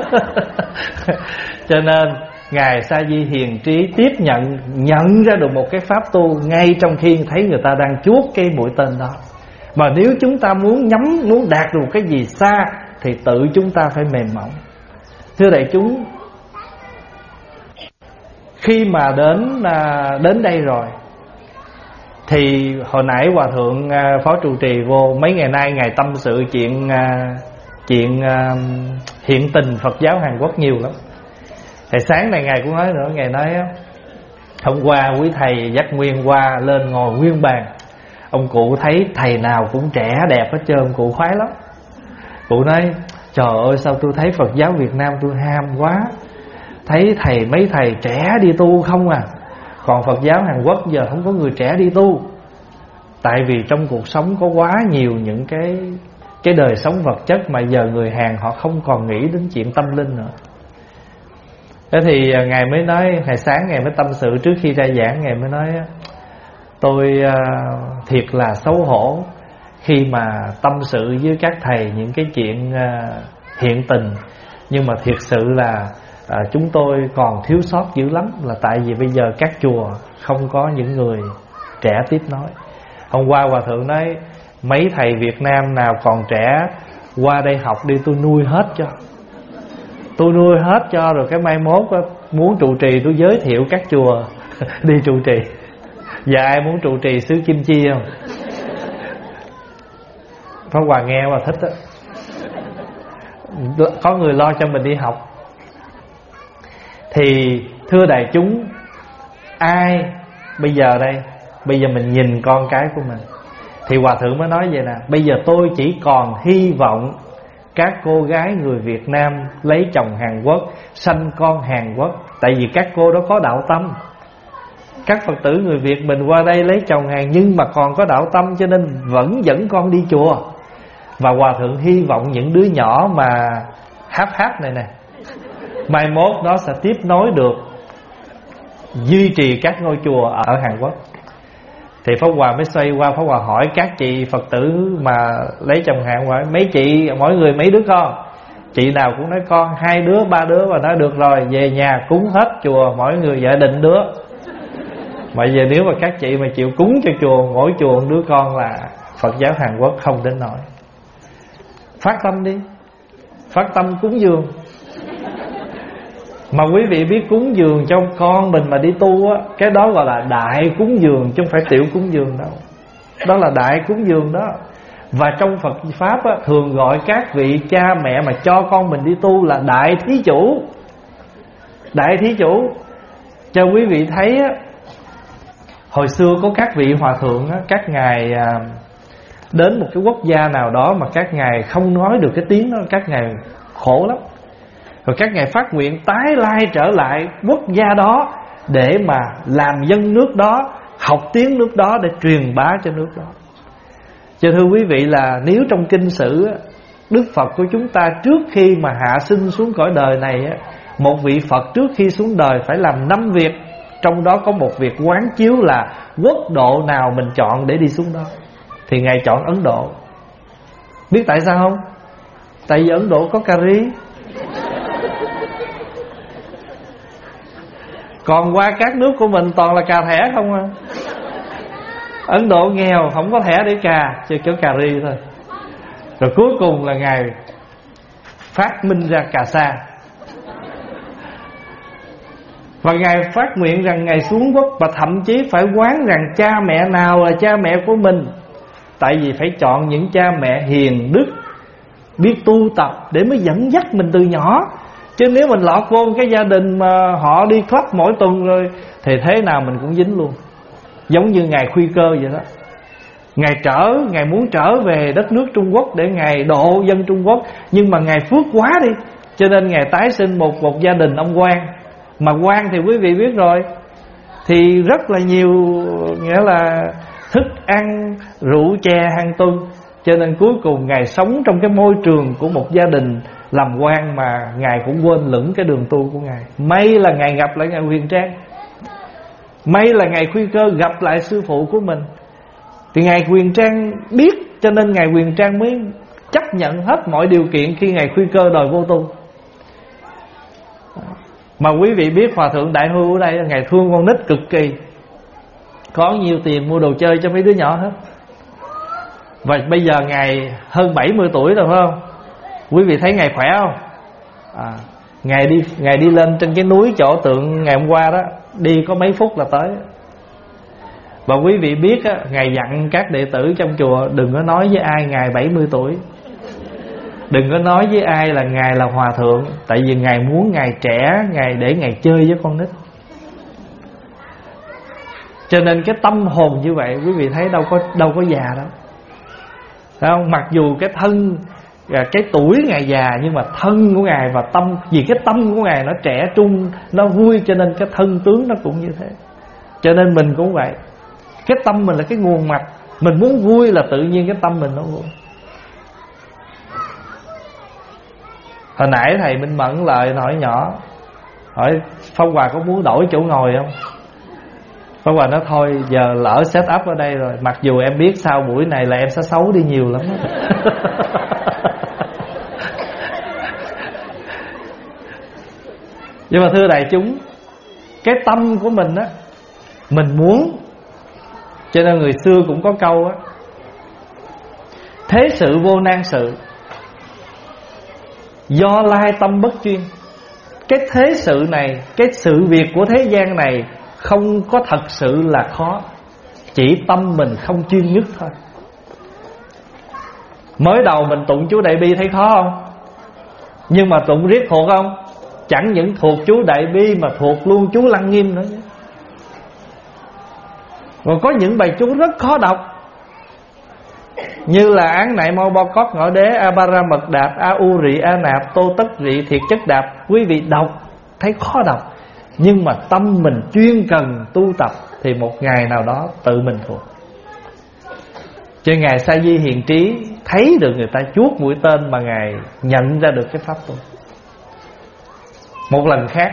Cho nên Ngài Sa Di hiền trí tiếp nhận nhận ra được một cái pháp tu ngay trong khi thấy người ta đang chuốt cái mũi tên đó. Mà nếu chúng ta muốn nhắm, muốn đạt được cái gì xa thì tự chúng ta phải mềm mỏng. Thưa đại chúng, khi mà đến đến đây rồi thì hồi nãy Hòa Thượng Phó trụ trì vô mấy ngày nay Ngài tâm sự chuyện chuyện hiện tình Phật giáo Hàn Quốc nhiều lắm. Thì sáng nay Ngài cũng nói nữa, Ngài nói hôm qua quý thầy dắt Nguyên qua lên ngồi nguyên bàn. Ông cụ thấy thầy nào cũng trẻ đẹp hết trơn, cụ khoái lắm. Cụ nói trời ơi sao tôi thấy Phật giáo Việt Nam tôi ham quá, thấy thầy mấy thầy trẻ đi tu không à. Còn Phật giáo Hàn Quốc giờ không có người trẻ đi tu. Tại vì trong cuộc sống có quá nhiều những cái cái đời sống vật chất mà giờ người Hàn họ không còn nghĩ đến chuyện tâm linh nữa. Thế thì Ngài mới nói, ngày sáng Ngài mới tâm sự trước khi ra giảng, Ngài mới nói tôi uh, thiệt là xấu hổ khi mà tâm sự với các thầy những cái chuyện uh, hiện tình. Nhưng mà thiệt sự là uh, chúng tôi còn thiếu sót dữ lắm. Là tại vì bây giờ các chùa không có những người trẻ tiếp nói. Hôm qua Hòa Thượng nói mấy thầy Việt Nam nào còn trẻ qua đây học đi, tôi nuôi hết cho. Tôi nuôi hết cho, rồi cái mai mốt muốn trụ trì tôi giới thiệu các chùa đi trụ trì. Và ai muốn trụ trì xứ Kim Chi không? Pháp Hòa nghe mà thích đó. Có người lo cho mình đi học. Thì thưa đại chúng, ai bây giờ đây, bây giờ mình nhìn con cái của mình, thì Hòa Thượng mới nói vậy nè: bây giờ tôi chỉ còn hy vọng các cô gái người Việt Nam lấy chồng Hàn Quốc, sanh con Hàn Quốc. Tại vì các cô đó có đạo tâm. Các Phật tử người Việt mình qua đây lấy chồng Hàn nhưng mà còn có đạo tâm, cho nên vẫn dẫn con đi chùa. Và Hòa Thượng hy vọng những đứa nhỏ mà háp háp này nè, mai mốt nó sẽ tiếp nối được, duy trì các ngôi chùa ở Hàn Quốc. Thì Pháp Hòa mới xoay qua, Pháp Hòa hỏi các chị Phật tử mà lấy chồng Hàn Quốc: mấy chị mỗi người mấy đứa con? Chị nào cũng nói con hai đứa ba đứa. Và nói được rồi, về nhà cúng hết chùa, mỗi người vợ định đứa. Mà giờ nếu mà các chị mà chịu cúng cho chùa, mỗi chùa một đứa con là Phật giáo Hàn Quốc không đến nổi. Phát tâm đi, phát tâm cúng dường. Mà quý vị biết cúng dường cho con mình mà đi tu á, cái đó gọi là đại cúng dường, chứ không phải tiểu cúng dường đâu. Đó là đại cúng dường đó. Và trong Phật Pháp á, thường gọi các vị cha mẹ mà cho con mình đi tu là đại thí chủ. Đại thí chủ. Cho quý vị thấy á, hồi xưa có các vị hòa thượng á, các ngài à, đến một cái quốc gia nào đó mà các ngài không nói được cái tiếng đó, các ngài khổ lắm. Rồi các ngài phát nguyện tái lai trở lại quốc gia đó để mà làm dân nước đó, học tiếng nước đó để truyền bá cho nước đó. Cho thưa quý vị là nếu trong kinh sử Đức Phật của chúng ta trước khi mà hạ sinh xuống cõi đời này, một vị Phật trước khi xuống đời phải làm năm việc. Trong đó có một việc quán chiếu là quốc độ nào mình chọn để đi xuống đó. Thì ngài chọn Ấn Độ. Biết tại sao không? Tại vì Ấn Độ có cà ri. Còn qua các nước của mình toàn là cà thẻ không à. Ấn Độ nghèo không có thẻ để cà, chỉ có cà ri thôi. Rồi cuối cùng là Ngài phát minh ra cà sa. Và Ngài phát nguyện rằng Ngài xuống quốc, và thậm chí phải quán rằng cha mẹ nào là cha mẹ của mình. Tại vì phải chọn những cha mẹ hiền đức, biết tu tập để mới dẫn dắt mình từ nhỏ. Chứ nếu mình lọt vô cái gia đình mà họ đi club mỗi tuần rồi thì thế nào mình cũng dính luôn. Giống như Ngài Khuy Cơ vậy đó. Ngài trở, Ngài muốn trở về đất nước Trung Quốc để Ngài độ dân Trung Quốc, nhưng mà Ngài phước quá đi, cho nên Ngài tái sinh một một gia đình ông quan. Mà quan thì quý vị biết rồi, thì rất là nhiều, nghĩa là thức ăn, rượu chè hàng tuần. Cho nên cuối cùng Ngài sống trong cái môi trường của một gia đình làm quan mà Ngài cũng quên lửng cái đường tu của Ngài. May là Ngài gặp lại Ngài Huyền Trang, may là Ngài Khuy Cơ gặp lại sư phụ của mình. Thì Ngài Huyền Trang biết, cho nên Ngài Huyền Trang mới chấp nhận hết mọi điều kiện khi Ngài Khuy Cơ đòi vô tu. Mà quý vị biết Hòa Thượng Đại Hưu ở đây, Ngài thương con nít cực kỳ, có nhiều tiền mua đồ chơi cho mấy đứa nhỏ hết. Và bây giờ Ngài hơn bảy mươi tuổi rồi phải không? Quý vị thấy Ngài khỏe không? À, Ngài đi Ngài đi lên trên cái núi chỗ tượng ngày hôm qua đó, đi có mấy phút là tới. Và quý vị biết á, Ngài dặn các đệ tử trong chùa đừng có nói với ai Ngài bảy mươi tuổi, đừng có nói với ai là Ngài là Hòa Thượng. Tại vì Ngài muốn Ngài trẻ, Ngài để Ngài chơi với con nít. Cho nên cái tâm hồn như vậy quý vị thấy đâu có đâu có già đâu, phải không? Mặc dù cái thân, cái tuổi Ngài già, nhưng mà thân của Ngài và tâm, vì cái tâm của Ngài nó trẻ trung, nó vui, cho nên cái thân tướng nó cũng như thế. Cho nên mình cũng vậy. Cái tâm mình là cái nguồn mạch, mình muốn vui là tự nhiên cái tâm mình nó vui. Hồi nãy thầy Minh Mẫn lời hỏi nhỏ, hỏi Phong Hòa có muốn đổi chỗ ngồi không? Phong Hòa nói thôi giờ lỡ set up ở đây rồi, mặc dù em biết sau buổi này là em sẽ xấu đi nhiều lắm. Nhưng mà thưa đại chúng, cái tâm của mình á, mình muốn, cho nên người xưa cũng có câu á, thế sự vô nan sự, do lai tâm bất chuyên. Cái thế sự này, cái sự việc của thế gian này không có thật sự là khó, chỉ tâm mình không chuyên nhất thôi. Mới đầu mình tụng chú Đại Bi thấy khó không? Nhưng mà tụng riết thuộc không? Chẳng những thuộc chú Đại Bi mà thuộc luôn chú Lăng Nghiêm nữa. Còn có những bài chú rất khó đọc, như là Án Nại Mau Bao Cót Ngõ Đế, A Ba Ra Mật Đạp, A U Rị A Nạp, Tô Tất Rị Thiệt Chất Đạp. Quý vị đọc thấy khó đọc, nhưng mà tâm mình chuyên cần tu tập thì một ngày nào đó tự mình thuộc. Cho Ngài Sa Di Hiền Trí thấy được người ta chuốt mũi tên mà Ngài nhận ra được cái pháp tu. Một lần khác,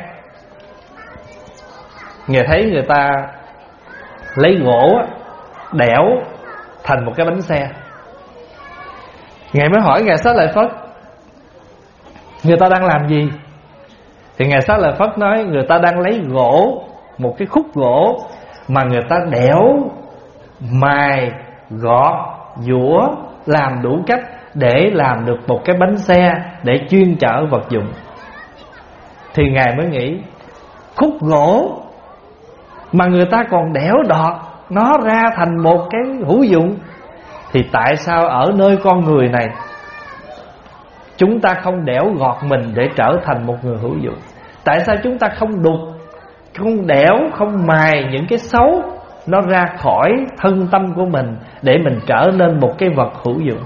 Ngài thấy người ta lấy gỗ đẽo thành một cái bánh xe. Ngài mới hỏi Ngài Xá Lợi Phất, người ta đang làm gì? Thì Ngài Xá Lợi Phất nói, người ta đang lấy gỗ, một cái khúc gỗ mà người ta đẽo, mài, gọt, giũa, làm đủ cách để làm được một cái bánh xe để chuyên chở vật dụng. Thì Ngài mới nghĩ, khúc gỗ mà người ta còn đẽo đọt nó ra thành một cái hữu dụng, thì tại sao ở nơi con người này chúng ta không đẽo gọt mình để trở thành một người hữu dụng? Tại sao chúng ta không đục, không đẽo, không mài những cái xấu nó ra khỏi thân tâm của mình để mình trở nên một cái vật hữu dụng?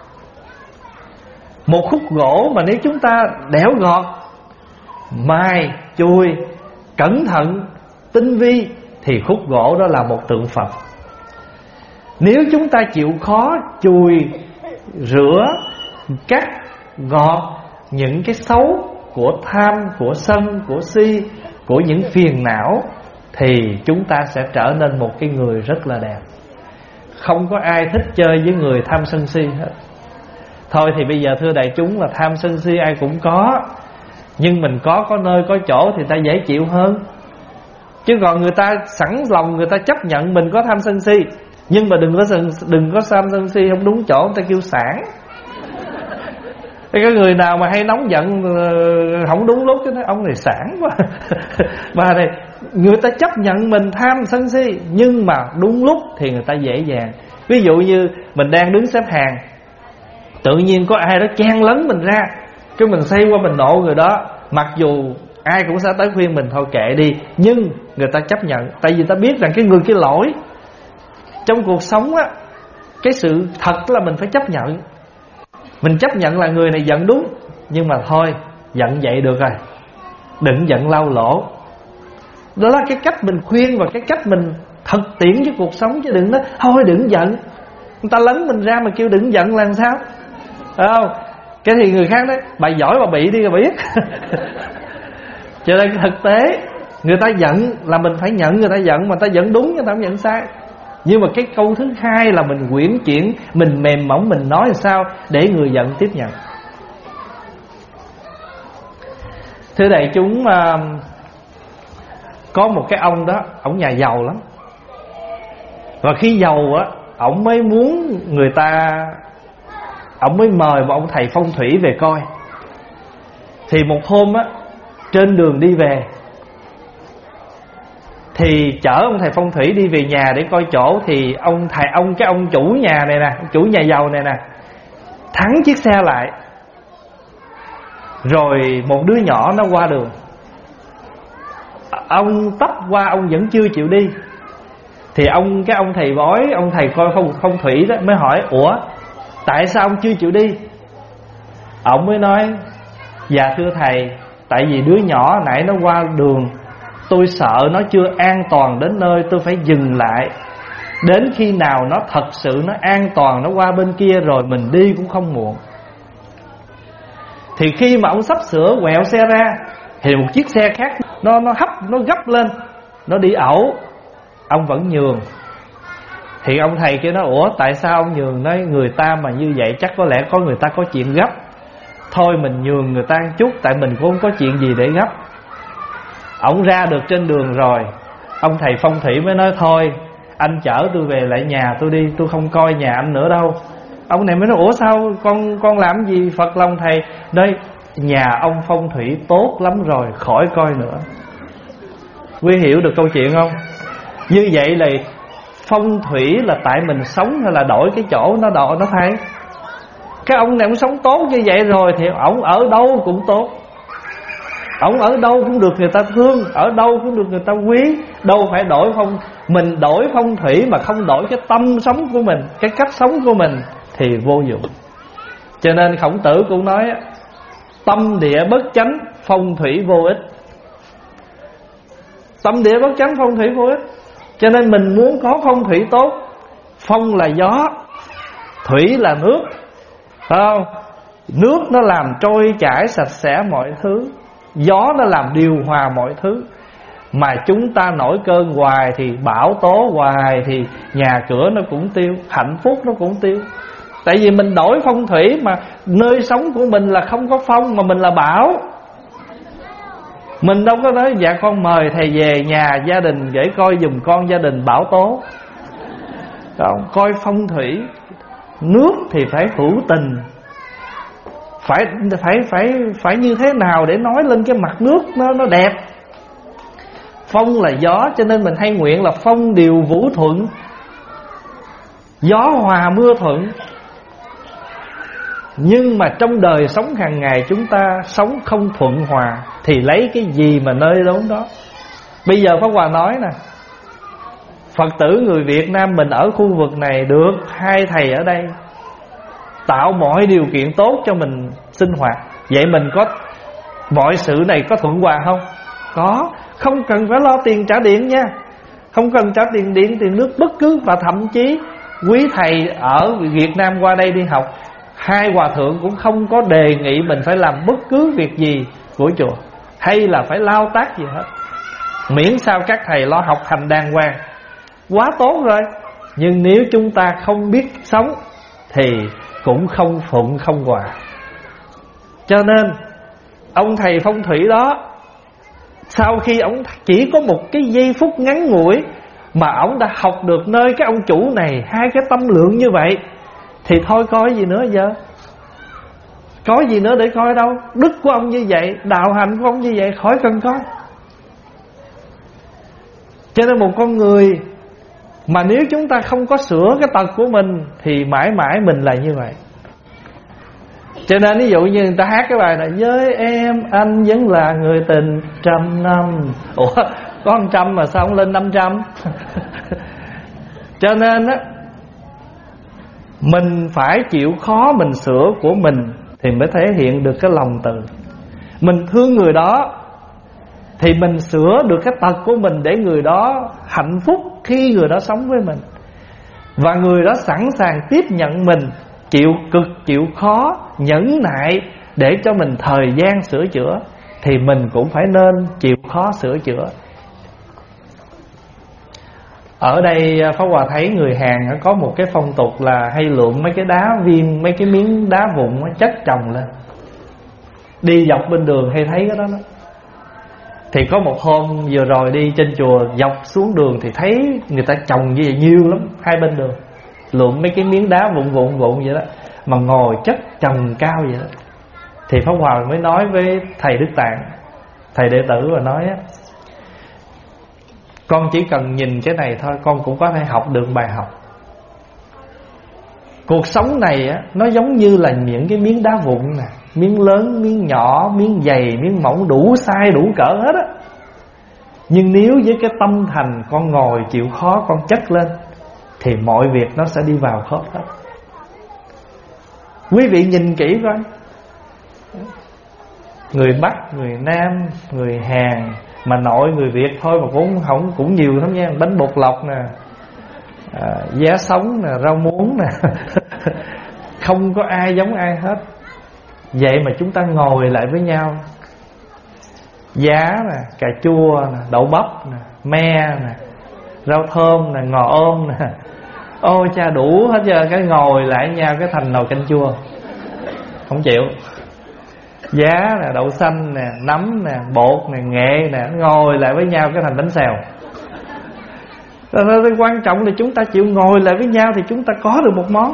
Một khúc gỗ mà nếu chúng ta đẽo gọt, mài, chùi, cẩn thận, tinh vi, thì khúc gỗ đó là một tượng Phật. Nếu chúng ta chịu khó chùi, rửa, cắt, gọt những cái xấu của tham, của sân, của si, của những phiền não, thì chúng ta sẽ trở nên một cái người rất là đẹp. Không có ai thích chơi với người tham sân si hết. Thôi thì bây giờ thưa đại chúng là tham sân si ai cũng có, nhưng mình có có nơi có chỗ thì ta dễ chịu hơn. Chứ còn người ta sẵn lòng người ta chấp nhận mình có tham sân si. Nhưng mà đừng có đừng có tham sân si không đúng chỗ, người ta kêu sản. Cái người nào mà hay nóng giận không đúng lúc cái nói ông này sản quá. Và này người ta chấp nhận mình tham sân si, nhưng mà đúng lúc thì người ta dễ dàng. Ví dụ như mình đang đứng xếp hàng, tự nhiên có ai đó chen lấn mình ra, cái mình xoay qua mình nộ người đó. Mặc dù ai cũng sẽ tới khuyên mình thôi kệ đi, nhưng người ta chấp nhận. Tại vì ta biết rằng cái người kia lỗi. Trong cuộc sống á, cái sự thật là mình phải chấp nhận. Mình chấp nhận là người này giận đúng, nhưng mà thôi, giận vậy được rồi, đừng giận lau lỗ. Đó là cái cách mình khuyên và cái cách mình thực tiễn với cuộc sống. Chứ đừng nói thôi đừng giận. Người ta lấn mình ra mà kêu đừng giận là làm sao? Phải không? Cái thì người khác nói bà giỏi bà bị đi rồi biết. Cho nên thực tế người ta giận là mình phải nhận người ta giận, mà ta giận đúng người ta không giận sai. Nhưng mà cái câu thứ hai là mình quyển chuyển, mình mềm mỏng, mình nói làm sao để người giận tiếp nhận. Thưa đại chúng, có một cái ông đó, ông nhà giàu lắm. Và khi giàu á, ông mới muốn người ta, ông mới mời một ông thầy phong thủy về coi. Thì một hôm á, trên đường đi về thì chở ông thầy phong thủy đi về nhà để coi chỗ. Thì ông thầy ông cái ông chủ nhà này nè, chủ nhà giàu này nè, thắng chiếc xe lại. Rồi một đứa nhỏ nó qua đường, ông tấp qua ông vẫn chưa chịu đi. Thì ông cái ông thầy bói, ông thầy coi phong, phong thủy đó mới hỏi ủa tại sao ông chưa chịu đi? Ông mới nói dạ thưa thầy, tại vì đứa nhỏ nãy nó qua đường, tôi sợ nó chưa an toàn đến nơi, tôi phải dừng lại. Đến khi nào nó thật sự nó an toàn, nó qua bên kia rồi mình đi cũng không muộn. Thì khi mà ông sắp sửa quẹo xe ra thì một chiếc xe khác Nó nó hấp, nó gấp lên, nó đi ẩu. Ông vẫn nhường. Thì ông thầy kia nói ủa tại sao ông nhường? Nói người ta mà như vậy chắc có lẽ có người ta có chuyện gấp, thôi mình nhường người ta một chút, tại mình cũng không có chuyện gì để gấp. Ông ra được trên đường rồi, ông thầy phong thủy mới nói thôi anh chở tôi về lại nhà tôi đi, tôi không coi nhà anh nữa đâu. Ông này mới nói ủa sao con con làm gì? Phật lòng thầy. Nói nhà ông phong thủy tốt lắm rồi, khỏi coi nữa. Quý hiểu được câu chuyện không? Như vậy là phong thủy là tại mình sống hay là đổi cái chỗ nó độ nó thay? Cái ông này ông sống tốt như vậy rồi thì ông ở đâu cũng tốt, ông ở đâu cũng được người ta thương, ở đâu cũng được người ta quý. Đâu phải đổi phong, mình đổi phong thủy mà không đổi cái tâm sống của mình, cái cách sống của mình thì vô dụng. Cho nên Khổng Tử cũng nói tâm địa bất chánh, phong thủy vô ích. Tâm địa bất chánh, phong thủy vô ích. Cho nên mình muốn có phong thủy tốt, phong là gió, thủy là nước, phải không? Nước nó làm trôi chảy sạch sẽ mọi thứ, gió nó làm điều hòa mọi thứ. Mà chúng ta nổi cơn hoài thì bão tố hoài thì nhà cửa nó cũng tiêu, hạnh phúc nó cũng tiêu. Tại vì mình đổi phong thủy mà nơi sống của mình là không có phong mà mình là bão. Mình đâu có nói dạ con mời thầy về nhà gia đình để coi giùm con gia đình bão tố. Không, coi phong thủy. Nước thì phải hữu tình, phải phải phải phải như thế nào để nói lên cái mặt nước nó nó đẹp. Phong là gió, cho nên mình hay nguyện là phong điều vũ thuận, gió hòa mưa thuận. Nhưng mà trong đời sống hàng ngày chúng ta sống không thuận hòa thì lấy cái gì mà nơi đó đó. Bây giờ Pháp Hòa nói nè, Phật tử người Việt Nam mình ở khu vực này được hai thầy ở đây tạo mọi điều kiện tốt cho mình sinh hoạt. Vậy mình có mọi sự này có thuận hòa không? Có. Không cần phải lo tiền trả điện nha, không cần trả tiền điện, tiền nước bất cứ. Và thậm chí quý thầy ở Việt Nam qua đây đi học, hai hòa thượng cũng không có đề nghị mình phải làm bất cứ việc gì của chùa, hay là phải lao tác gì hết, miễn sao các thầy lo học hành đàng hoàng, quá tốt rồi. Nhưng nếu chúng ta không biết sống thì cũng không thuận không hòa. Cho nên ông thầy phong thủy đó Sau khi ông chỉ có một cái giây phút ngắn ngủi mà ông đã học được nơi cái ông chủ này hai cái tâm lượng như vậy, thì thôi coi gì nữa giờ. Có gì nữa để coi đâu. Đức của ông như vậy, đạo hạnh của ông như vậy, khỏi cần coi. Cho nên một con người mà nếu chúng ta không có sửa cái tật của mình thì mãi mãi mình là như vậy. Cho nên ví dụ như người ta hát cái bài này: với em anh vẫn là người tình trăm năm. Ủa, có một trăm mà sao không lên năm trăm? Cho nên á, mình phải chịu khó mình sửa của mình thì mới thể hiện được cái lòng từ. Mình thương người đó thì mình sửa được cái tật của mình để người đó hạnh phúc khi người đó sống với mình, và người đó sẵn sàng tiếp nhận mình, chịu cực chịu khó, nhẫn nại để cho mình thời gian sửa chữa, thì mình cũng phải nên chịu khó sửa chữa. Ở đây Pháp Hòa thấy người Hàn có một cái phong tục là hay lượm mấy cái đá viên, mấy cái miếng đá vụn chất chồng lên. Đi dọc bên đường hay thấy cái đó đó. Thì có một hôm vừa rồi đi trên chùa, dọc xuống đường thì thấy người ta trồng như vậy nhiều lắm, hai bên đường lượm mấy cái miếng đá vụn vụn vụn vậy đó, mà ngồi chất chồng cao vậy đó. Thì Pháp Hòa mới nói với thầy Đức Tạng, thầy đệ tử, và nói á, con chỉ cần nhìn cái này thôi, con cũng có thể học được bài học. Cuộc sống này á, nó giống như là những cái miếng đá vụn nè, miếng lớn, miếng nhỏ, miếng dày, miếng mỏng, đủ size, đủ cỡ hết á. Nhưng nếu với cái tâm thành con ngồi chịu khó, con chất lên, thì mọi việc nó sẽ đi vào khớp hết. Quý vị nhìn kỹ coi, người Bắc, người Nam, người Hàn, mà nội người Việt thôi mà cũng không cũng nhiều lắm nha. Bánh bột lọc nè, à, giá sống nè, rau muống nè không có ai giống ai hết. Vậy mà chúng ta ngồi lại với nhau, giá nè, cà chua nè, đậu bắp nè, me nè, rau thơm nè, ngò ôm nè, ôi cha đủ hết giờ. Cái ngồi lại với nhau cái thành nồi canh chua, không chịu. Giá nè, đậu xanh nè, nấm nè, bột nè, nghệ nè, ngồi lại với nhau cái thành bánh xèo. Rồi, quan trọng là chúng ta chịu ngồi lại với nhau thì chúng ta có được một món.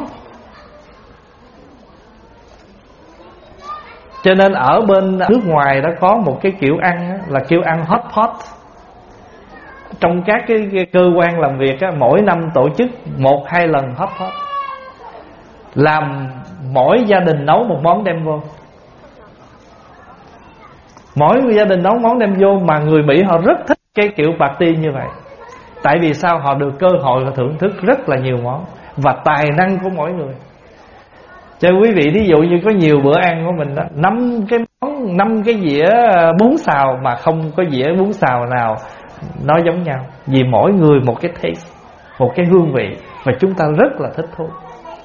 Cho nên ở bên nước ngoài đã có một cái kiểu ăn á, là kiểu ăn hot pot. Trong các cái, cái cơ quan làm việc á, mỗi năm tổ chức một hai lần hot pot, làm mỗi gia đình nấu một món đem vô. Mỗi gia đình nấu món đem vô, mà người Mỹ họ rất thích cái kiểu party như vậy. Tại vì sao? Họ được cơ hội họ thưởng thức rất là nhiều món và tài năng của mỗi người. Cho quý vị ví dụ như có nhiều bữa ăn của mình đó, năm cái món, năm cái dĩa bún xào mà không có dĩa bún xào nào nó giống nhau, vì mỗi người một cái taste, một cái hương vị, và chúng ta rất là thích thú.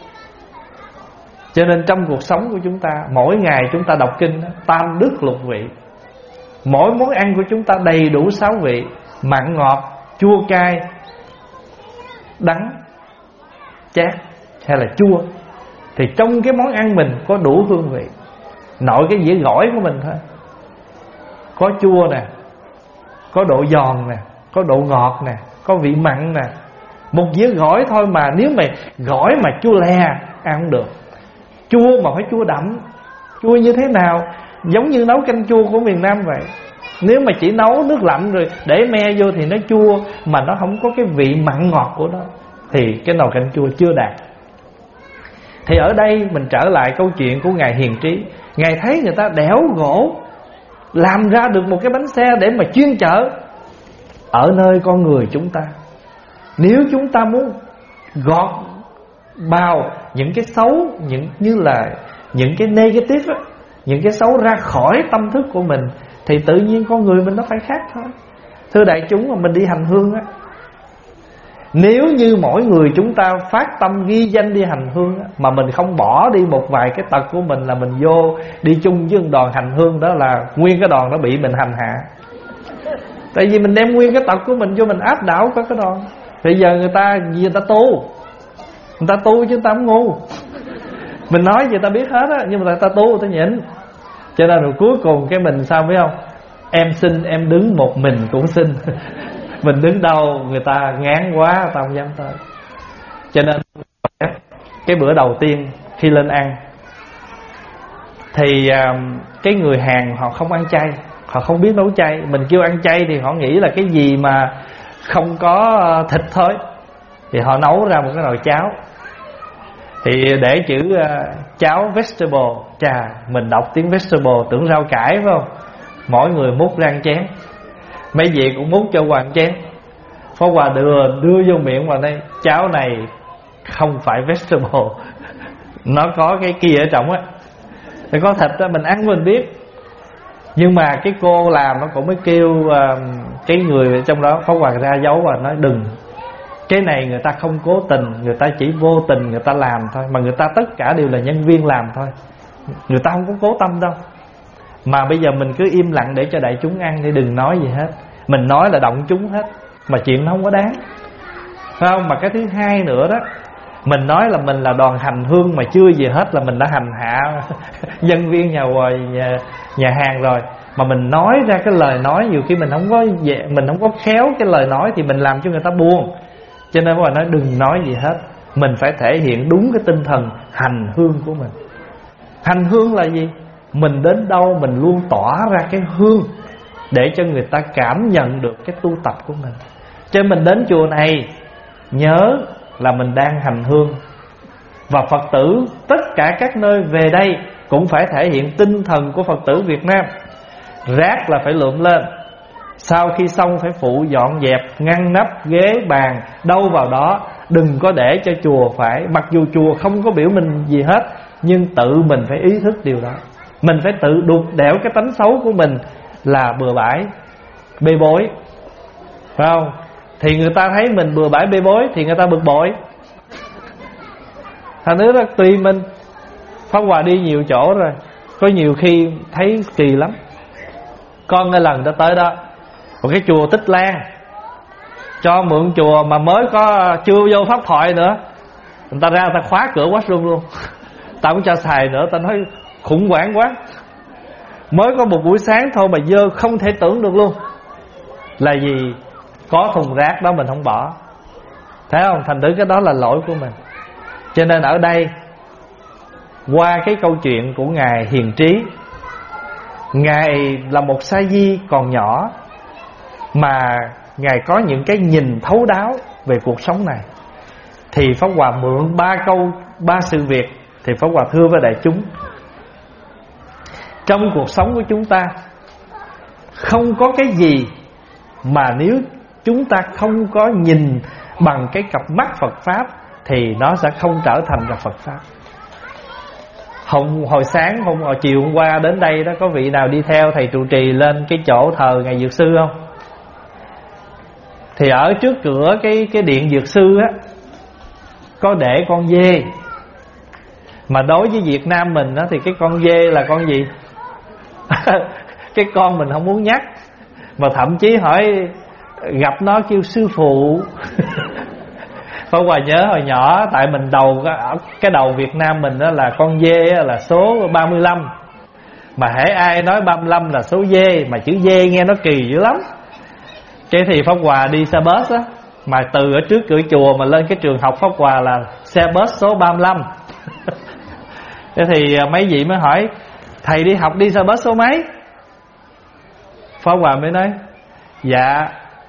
Cho nên trong cuộc sống của chúng ta, mỗi ngày chúng ta đọc kinh tam đức lục vị, mỗi món ăn của chúng ta đầy đủ sáu vị: mặn ngọt, chua cay, đắng, chát hay là chua. Thì trong cái món ăn mình có đủ hương vị. Nội cái dĩa gỏi của mình thôi, có chua nè, có độ giòn nè, có độ ngọt nè, có vị mặn nè. Một dĩa gỏi thôi mà nếu mà gỏi mà chua lè ăn không được. Chua mà phải chua đậm. Chua như thế nào? Giống như nấu canh chua của miền Nam vậy. Nếu mà chỉ nấu nước lạnh rồi để me vô thì nó chua, mà nó không có cái vị mặn ngọt của nó, thì cái nồi canh chua chưa đạt. Thì ở đây mình trở lại câu chuyện của Ngài Hiền Trí. Ngài thấy người ta đẽo gỗ làm ra được một cái bánh xe để mà chuyên chở. Ở nơi con người chúng ta, nếu chúng ta muốn gọt bao những cái xấu, những như là những cái negative á, những cái xấu ra khỏi tâm thức của mình, thì tự nhiên con người mình nó phải khác thôi. Thưa đại chúng, mà mình đi hành hương á, nếu như mỗi người chúng ta phát tâm ghi danh đi hành hương á, mà mình không bỏ đi một vài cái tật của mình, là mình vô đi chung với đoàn hành hương đó, là nguyên cái đoàn nó bị mình hành hạ. Tại vì mình đem nguyên cái tật của mình vô mình áp đảo các cái đoàn. Bây giờ người ta người ta tu, người ta tu chứ người ta không ngu. Mình nói người ta biết hết á, nhưng mà người ta tu, người ta nhịn. Cho nên rồi cuối cùng cái mình sao biết không? Em xin em đứng một mình cũng xin. Mình đứng đâu người ta ngán quá, người ta không dám tới. Cho nên cái bữa đầu tiên khi lên ăn thì cái người Hàn họ không ăn chay, họ không biết nấu chay. Mình kêu ăn chay thì họ nghĩ là cái gì mà không có thịt thôi, thì họ nấu ra một cái nồi cháo. Thì để chữ uh, cháo vegetable, chà, mình đọc tiếng vegetable tưởng rau cải phải không? Mỗi người múc ra ăn chén. Mấy vị cũng múc cho Hoàng chén. Pháp Hòa đưa, đưa vô miệng vào đây, cháo này không phải vegetable, nó có cái kia ở trong á, nó có thịt đó, mình ăn mình biết. Nhưng mà cái cô làm nó cũng mới kêu uh, cái người trong đó, Pháp Hòa ra dấu và nói đừng, cái này người ta không cố tình, người ta chỉ vô tình người ta làm thôi. Mà người ta tất cả đều là nhân viên làm thôi, người ta không có cố tâm đâu. Mà bây giờ mình cứ im lặng để cho đại chúng ăn thì đừng nói gì hết. Mình nói là động chúng hết, mà chuyện nó không có đáng, phải không? Mà cái thứ hai nữa đó, mình nói là mình là đoàn hành hương mà chưa gì hết là mình đã hành hạ nhân viên nhà, nhà nhà hàng rồi. Mà mình nói ra cái lời nói nhiều khi mình không có mình không có khéo cái lời nói thì mình làm cho người ta buồn. Cho nên mọi nói đừng nói gì hết, mình phải thể hiện đúng cái tinh thần hành hương của mình. Hành hương là gì? Mình đến đâu mình luôn tỏa ra cái hương để cho người ta cảm nhận được cái tu tập của mình. Cho nên mình đến chùa này nhớ là mình đang hành hương. Và Phật tử tất cả các nơi về đây cũng phải thể hiện tinh thần của Phật tử Việt Nam. Rác là phải lượm lên, sau khi xong phải phụ dọn dẹp, ngăn nắp ghế bàn đâu vào đó. Đừng có để cho chùa phải, mặc dù chùa không có biểu mình gì hết, nhưng tự mình phải ý thức điều đó. Mình phải tự đục đẽo cái tánh xấu của mình là bừa bãi, bê bối, phải không? Thì người ta thấy mình bừa bãi bê bối thì người ta bực bội. Thành nữa là tùy mình. Pháp Hòa đi nhiều chỗ rồi, có nhiều khi thấy kỳ lắm. Con cái lần đã tới đó, một cái chùa Tích Lan, cho mượn chùa mà mới có chưa vô pháp thoại nữa, người ta ra người ta khóa cửa washroom luôn. Ta không cho xài nữa, ta nói khủng hoảng quá. Mới có một buổi sáng thôi mà dơ không thể tưởng được luôn. Là vì có thùng rác đó mình không bỏ, thấy không? Thành thử cái đó là lỗi của mình. Cho nên ở đây, qua cái câu chuyện của Ngài Hiền Trí, Ngài là một sa di còn nhỏ mà Ngài có những cái nhìn thấu đáo về cuộc sống này. Thì Pháp Hòa mượn ba câu, ba sự việc thì Pháp Hòa thưa với đại chúng. Trong cuộc sống của chúng ta không có cái gì mà nếu chúng ta không có nhìn bằng cái cặp mắt Phật Pháp thì nó sẽ không trở thành là Phật Pháp. Hôm, hồi sáng, hôm hồi chiều hôm qua đến đây đó, có vị nào đi theo thầy trụ trì lên cái chỗ thờ Ngài Dược Sư không? Thì ở trước cửa cái, cái điện Dược Sư á, có để con dê. Mà đối với Việt Nam mình á, thì cái con dê là con gì? Cái con mình không muốn nhắc. Mà thậm chí hỏi gặp nó kêu sư phụ. Pháp Hòa nhớ hồi nhỏ, tại mình đầu cái đầu Việt Nam mình đó là con dê là số ba mươi lăm. Mà hễ ai nói ba mươi lăm là số dê, mà chữ dê nghe nó kỳ dữ lắm. Cái thì Pháp Hòa đi xe bus á, mà từ ở trước cửa chùa mà lên cái trường học Pháp Hòa là xe bus số ba mươi lăm. Thế thì mấy vị mới hỏi thầy đi học đi xe bus số mấy? Pháp Hòa mới nói dạ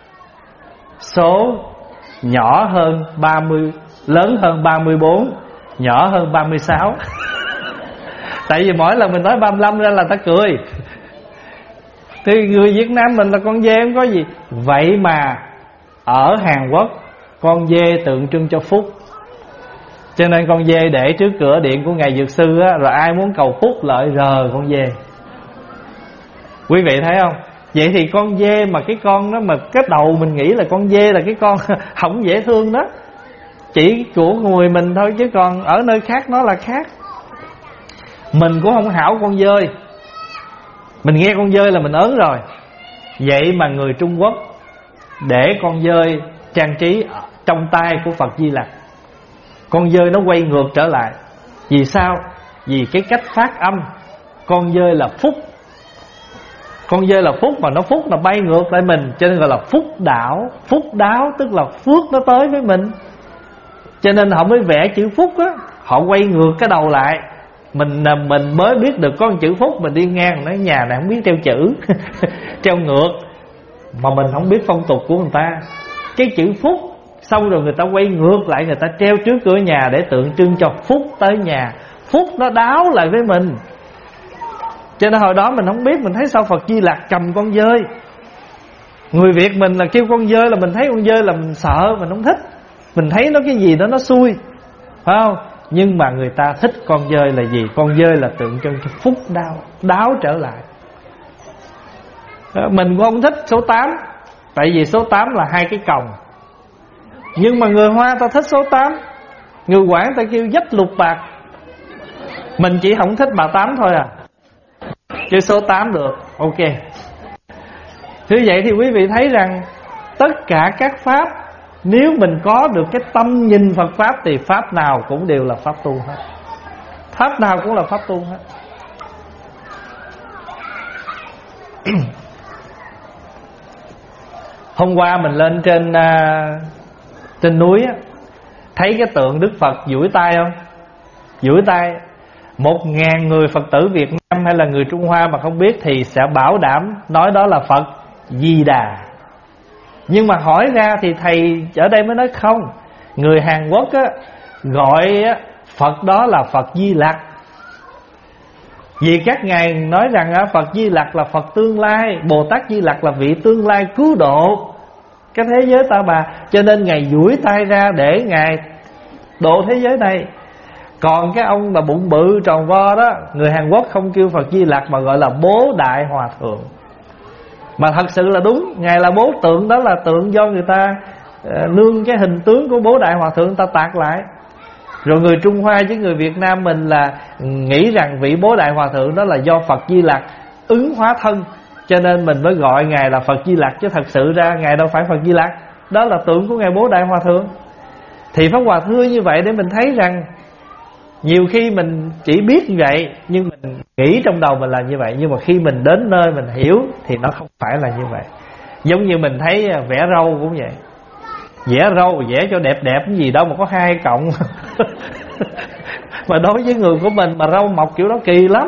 số nhỏ hơn ba mươi, lớn hơn ba mươi bốn, nhỏ hơn ba mươi sáu. Tại vì mỗi lần mình nói ba mươi lăm ra là ta cười. Thì người Việt Nam mình là con dê không có gì. Vậy mà ở Hàn Quốc con dê tượng trưng cho phúc, cho nên con dê để trước cửa điện của Ngài Dược Sư á, rồi ai muốn cầu phúc lợi rờ con dê. Quý vị thấy không? Vậy thì con dê mà cái con đó, mà cái đầu mình nghĩ là con dê là cái con không dễ thương đó, chỉ của người mình thôi, chứ còn ở nơi khác nó là khác. Mình cũng không hảo con dơi, mình nghe con dơi là mình ớn rồi. Vậy mà người Trung Quốc để con dơi trang trí trong tay của Phật Di Lặc, con dơi nó quay ngược trở lại. Vì sao? Vì cái cách phát âm con dơi là phúc, Con dơi là phúc, mà nó phúc là bay ngược lại mình, cho nên gọi là phúc đảo. Phúc đáo tức là phước nó tới với mình, cho nên họ mới vẽ chữ phúc á, họ quay ngược cái đầu lại. Mình mình mới biết được con chữ phúc, mình đi ngang nói nhà này không biết treo chữ treo ngược, mà mình không biết phong tục của người ta. Cái chữ phúc xong rồi người ta quay ngược lại, người ta treo trước cửa nhà để tượng trưng cho phúc tới nhà. Phúc nó đáo lại với mình. Cho nên hồi đó mình không biết, mình thấy sao Phật Di Lặc cầm con dơi. Người Việt mình là kêu con dơi là mình thấy con dơi là mình sợ, mình không thích. Mình thấy nó cái gì đó nó xui, phải không? Nhưng mà người ta thích con dơi là gì? Con dơi là tượng trưng cho phúc đáo, đáo trở lại. Mình cũng không thích số tám, tại vì số tám là hai cái còng. Nhưng mà người Hoa ta thích số tám, người Quảng ta kêu dách lục bạc. Mình chỉ không thích bà tám thôi à, chứ số tám được, ok. Như vậy thì quý vị thấy rằng tất cả các pháp, nếu mình có được cái tâm nhìn Phật Pháp thì Pháp nào cũng đều là Pháp tu hết. Pháp nào cũng là Pháp tu hết. Hôm qua mình lên trên uh, trên núi á, thấy cái tượng Đức Phật duỗi tay không? Duỗi tay. Một ngàn người Phật tử Việt Nam hay là người Trung Hoa mà không biết thì sẽ bảo đảm nói đó là Phật Di Đà. Nhưng mà hỏi ra thì thầy ở đây mới nói không, người Hàn Quốc á, gọi á, Phật đó là Phật Di Lặc. Vì các ngài nói rằng á, Phật Di Lặc là Phật tương lai, Bồ Tát Di Lặc là vị tương lai cứu độ cái thế giới ta bà. Cho nên ngài duỗi tay ra để ngài độ thế giới này. Còn cái ông mà bụng bự tròn vo đó, người Hàn Quốc không kêu Phật Di Lặc mà gọi là Bố Đại Hòa Thượng. Mà thật sự là đúng, ngài là bố tượng, đó là tượng do người ta uh, nương cái hình tướng của Bố Đại Hòa Thượng ta tạc lại. Rồi người Trung Hoa với người Việt Nam mình là nghĩ rằng vị Bố Đại Hòa Thượng đó là do Phật Di Lặc ứng hóa thân, cho nên mình mới gọi ngài là Phật Di Lặc, chứ thật sự ra ngài đâu phải Phật Di Lặc, đó là tượng của ngài Bố Đại Hòa Thượng. Thì Pháp Hòa thưa như vậy để mình thấy rằng nhiều khi mình chỉ biết như vậy, nhưng mình nghĩ trong đầu mình là như vậy, nhưng mà khi mình đến nơi mình hiểu thì nó không phải là như vậy. Giống như mình thấy vẽ râu cũng vậy, vẽ râu vẽ cho đẹp đẹp cái gì đâu mà có hai cộng mà đối với người của mình mà râu mọc kiểu đó kỳ lắm.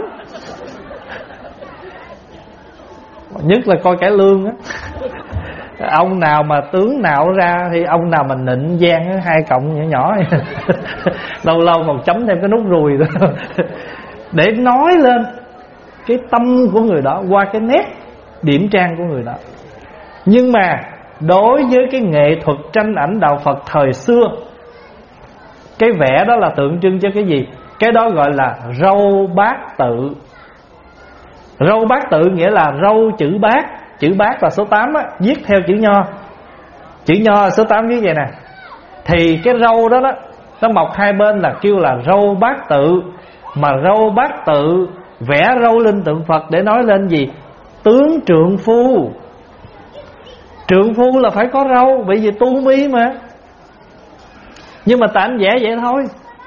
Nhất là coi cải lương á, ông nào mà tướng nào ra thì ông nào mà nịnh gian hai cộng nhỏ nhỏ lâu lâu một chấm thêm cái nút ruồi đó để nói lên cái tâm của người đó qua cái nét điểm trang của người đó. Nhưng mà đối với cái nghệ thuật tranh ảnh đạo Phật thời xưa, cái vẽ đó là tượng trưng cho cái gì? Cái đó gọi là râu bát tự. Râu bát tự nghĩa là râu chữ bát. Chữ bát là số tám á, viết theo chữ nho. Chữ nho là số tám viết vậy nè. Thì cái râu đó đó, nó mọc hai bên là kêu là râu bát tự. Mà râu bát tự vẽ râu lên tượng Phật để nói lên gì? Tướng trượng phu. Trượng phu là phải có râu, bởi vì tu mi mà. Nhưng mà tạm vẽ vậy thôi.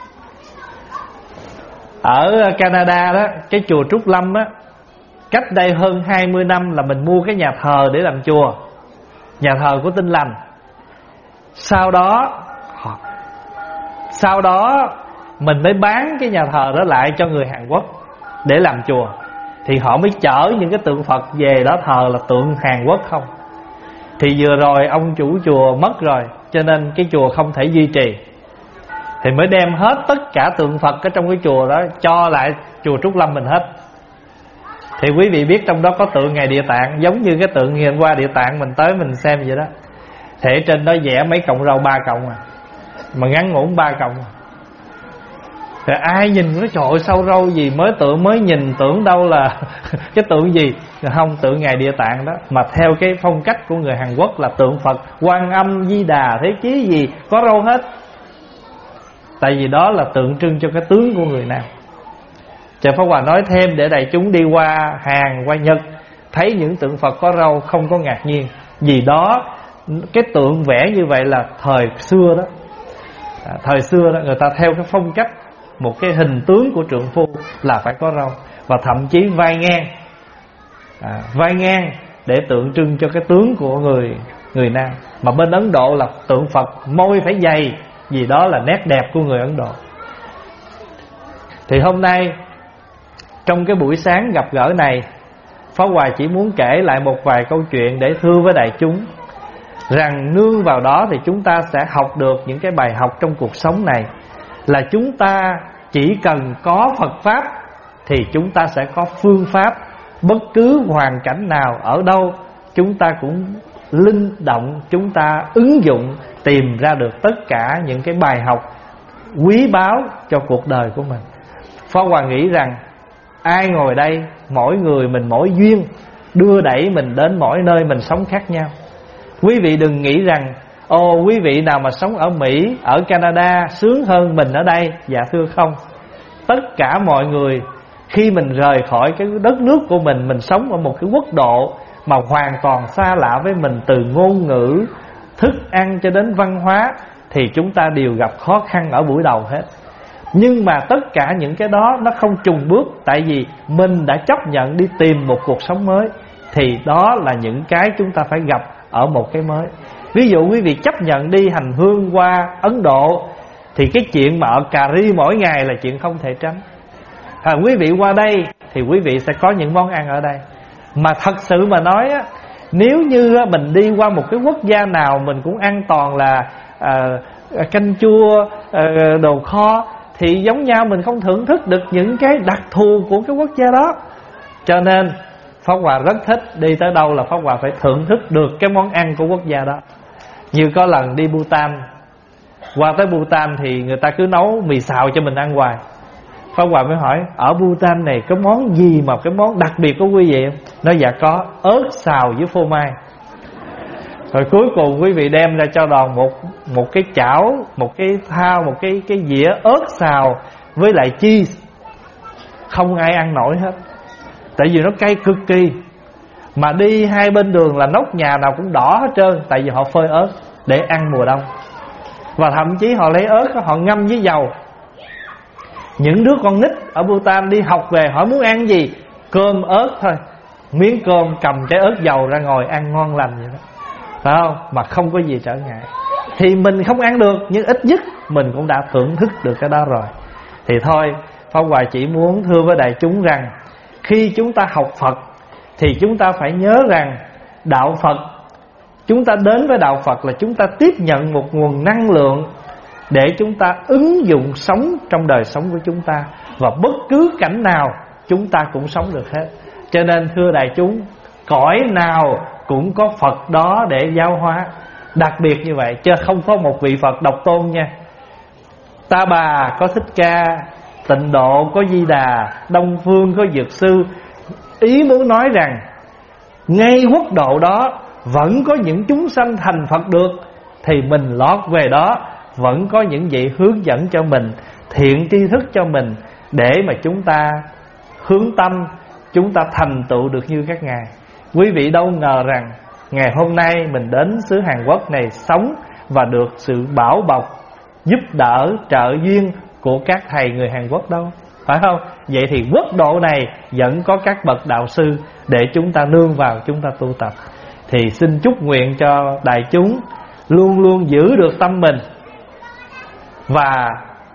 Ở Canada đó, cái chùa Trúc Lâm á, cách đây hơn hai mươi năm là mình mua cái nhà thờ để làm chùa, nhà thờ của Tinh Lành. Sau đó Sau đó mình mới bán cái nhà thờ đó lại cho người Hàn Quốc để làm chùa. Thì họ mới chở những cái tượng Phật về đó thờ là tượng Hàn Quốc không. Thì vừa rồi ông chủ chùa mất rồi, cho nên cái chùa không thể duy trì. Thì mới đem hết tất cả tượng Phật ở trong cái chùa đó cho lại chùa Trúc Lâm mình hết. Thì quý vị biết trong đó có tượng Ngài Địa Tạng, giống như cái tượng ngày hôm qua Địa Tạng mình tới mình xem vậy đó. Thì trên đó vẽ mấy cọng râu ba cọng à, mà ngắn ngủn ba cọng à. Thì ai nhìn nó trời ơi sao râu gì mới tượng mới nhìn tưởng đâu là cái tượng gì. Không, tượng Ngài Địa Tạng đó. Mà theo cái phong cách của người Hàn Quốc là tượng Phật Quan Âm Di Đà Thế Chí gì có râu hết. Tại vì đó là tượng trưng cho cái tướng của người nào. Trời Pháp Hòa nói thêm để đại chúng đi qua Hàn, qua Nhật thấy những tượng Phật có râu không có ngạc nhiên. Vì đó cái tượng vẽ như vậy là thời xưa đó. à, Thời xưa đó người ta theo cái phong cách, một cái hình tướng của trượng phu là phải có râu. Và thậm chí vai ngang à, vai ngang để tượng trưng cho cái tướng của người người nam. Mà bên Ấn Độ là tượng Phật môi phải dày, vì đó là nét đẹp của người Ấn Độ. Thì hôm nay trong cái buổi sáng gặp gỡ này, Pháp Hòa chỉ muốn kể lại một vài câu chuyện để thưa với đại chúng rằng nương vào đó thì chúng ta sẽ học được những cái bài học trong cuộc sống này, là chúng ta chỉ cần có Phật Pháp thì chúng ta sẽ có phương pháp. Bất cứ hoàn cảnh nào ở đâu, chúng ta cũng linh động, chúng ta ứng dụng, tìm ra được tất cả những cái bài học quý báu cho cuộc đời của mình. Pháp Hòa nghĩ rằng ai ngồi đây, mỗi người mình mỗi duyên đưa đẩy mình đến mỗi nơi mình sống khác nhau. Quý vị đừng nghĩ rằng ồ quý vị nào mà sống ở Mỹ, ở Canada sướng hơn mình ở đây. Dạ thưa không. Tất cả mọi người khi mình rời khỏi cái đất nước của mình, mình sống ở một cái quốc độ mà hoàn toàn xa lạ với mình, từ ngôn ngữ, thức ăn cho đến văn hóa, thì chúng ta đều gặp khó khăn ở buổi đầu hết. Nhưng mà tất cả những cái đó nó không trùng bước, tại vì mình đã chấp nhận đi tìm một cuộc sống mới. Thì đó là những cái chúng ta phải gặp ở một cái mới. Ví dụ quý vị chấp nhận đi hành hương qua Ấn Độ, thì cái chuyện mà ở cà ri mỗi ngày là chuyện không thể tránh. à, Quý vị qua đây thì quý vị sẽ có những món ăn ở đây. Mà thật sự mà nói á, nếu như mình đi qua một cái quốc gia nào mình cũng ăn toàn là à, canh chua, à, đồ kho, thì giống nhau mình không thưởng thức được những cái đặc thù của cái quốc gia đó. Cho nên Pháp Hòa rất thích đi tới đâu là Pháp Hòa phải thưởng thức được cái món ăn của quốc gia đó. Như có lần đi Bhutan, qua tới Bhutan thì người ta cứ nấu mì xào cho mình ăn hoài. Pháp Hòa mới hỏi ở Bhutan này có món gì mà cái món đặc biệt của quý vị không? Nói dạ có, ớt xào với phô mai. Rồi cuối cùng quý vị đem ra cho đoàn một một cái chảo, một cái thao, một cái cái dĩa ớt xào với lại cheese. Không ai ăn nổi hết, tại vì nó cay cực kỳ. Mà đi hai bên đường là nóc nhà nào cũng đỏ hết trơn, tại vì họ phơi ớt để ăn mùa đông. Và thậm chí họ lấy ớt họ ngâm với dầu. Những đứa con nít ở Bhutan đi học về hỏi muốn ăn gì, cơm ớt thôi, miếng cơm cầm trái ớt dầu ra ngồi ăn ngon lành vậy đó, phải không? Mà không có gì trở ngại. Thì mình không ăn được, nhưng ít nhất mình cũng đã thưởng thức được cái đó rồi. Thì thôi, Pháp Hòa chỉ muốn thưa với đại chúng rằng khi chúng ta học Phật thì chúng ta phải nhớ rằng đạo Phật, chúng ta đến với đạo Phật là chúng ta tiếp nhận một nguồn năng lượng để chúng ta ứng dụng sống trong đời sống của chúng ta. Và bất cứ cảnh nào chúng ta cũng sống được hết. Cho nên thưa đại chúng, cõi nào cũng có Phật đó để giáo hóa. Đặc biệt như vậy, chứ không có một vị Phật độc tôn nha. Ta Bà có Thích Ca, Tịnh Độ có Di Đà, Đông Phương có Dược Sư. Ý muốn nói rằng ngay quốc độ đó vẫn có những chúng sanh thành Phật được, thì mình lót về đó vẫn có những vị hướng dẫn cho mình, thiện tri thức cho mình, để mà chúng ta hướng tâm, chúng ta thành tựu được như các ngài. Quý vị đâu ngờ rằng ngày hôm nay mình đến xứ Hàn Quốc này sống và được sự bảo bọc, giúp đỡ, trợ duyên của các thầy người Hàn Quốc đâu, phải không? Vậy thì quốc độ này vẫn có các bậc đạo sư để chúng ta nương vào, chúng ta tu tập. Thì xin chúc nguyện cho đại chúng luôn luôn giữ được tâm mình và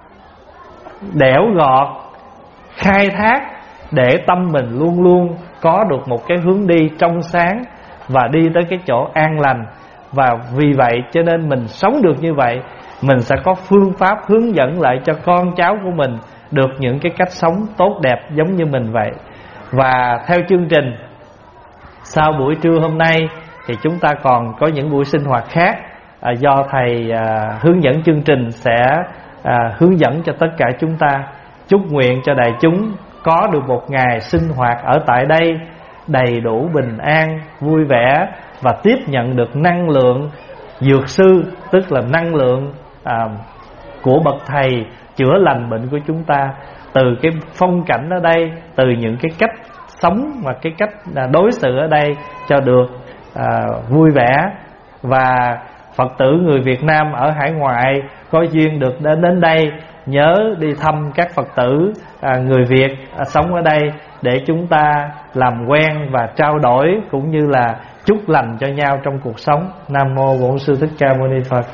đẽo gọt, khai thác để tâm mình luôn luôn có được một cái hướng đi trong sáng và đi tới cái chỗ an lành. Và vì vậy cho nên mình sống được như vậy, mình sẽ có phương pháp hướng dẫn lại cho con cháu của mình được những cái cách sống tốt đẹp giống như mình vậy. Và theo chương trình, sau buổi trưa hôm nay thì chúng ta còn có những buổi sinh hoạt khác, à, do thầy à, hướng dẫn chương trình sẽ à, hướng dẫn cho tất cả chúng ta. Chúc nguyện cho đại chúng có được một ngày sinh hoạt ở tại đây đầy đủ bình an, vui vẻ và tiếp nhận được năng lượng dược sư, tức là năng lượng à, của bậc thầy chữa lành bệnh của chúng ta, từ cái phong cảnh ở đây, từ những cái cách sống và cái cách đối xử ở đây cho được à, vui vẻ. Và Phật tử người Việt Nam ở hải ngoại có duyên được đến đến đây nhớ đi thăm các Phật tử à, người Việt à, sống ở đây, để chúng ta làm quen và trao đổi cũng như là chúc lành cho nhau trong cuộc sống. Nam mô Bổn Sư Thích Ca Mâu Ni Phật.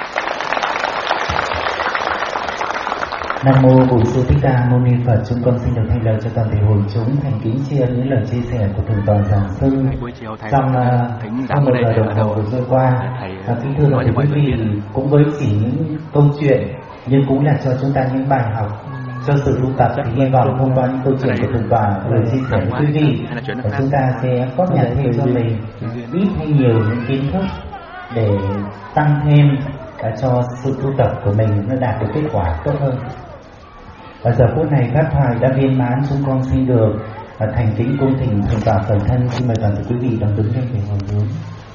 Nam mô Bổn Sư Thích Ca Mâu Ni Phật. Chúng con xin được thay lời cho toàn thể hội chúng thành kính tri ân những lời chia sẻ của thượng tọa giảng sư trong trong một giờ đồng hồ vừa trôi qua. À, kính thưa toàn thể quý vị, cũng với chỉ những câu chuyện nhưng cũng là cho chúng ta những bài học cho sự tu tập, thì hy vọng thông qua những câu chuyện của thượng tọa, lời chia sẻ với quý vị, và chúng ta sẽ góp nhặt thêm cho mình ít hay nhiều những kiến thức để tăng thêm cho sự tu tập của mình nó đạt được kết quả tốt hơn. Và giờ phút này pháp thoại đã viên mãn, chúng con xin được thành kính cung thỉnh thượng tọa khởi thân. Xin mời toàn thể quý vị đồng đứng lên để hồi hướng.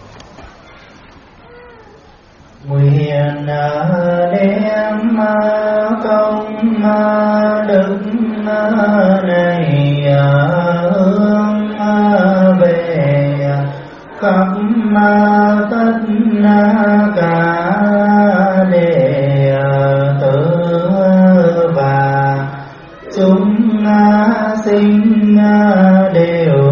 Nguyện đem công đức này hướng về khắp tất cả đệ tử và chúng sinh đều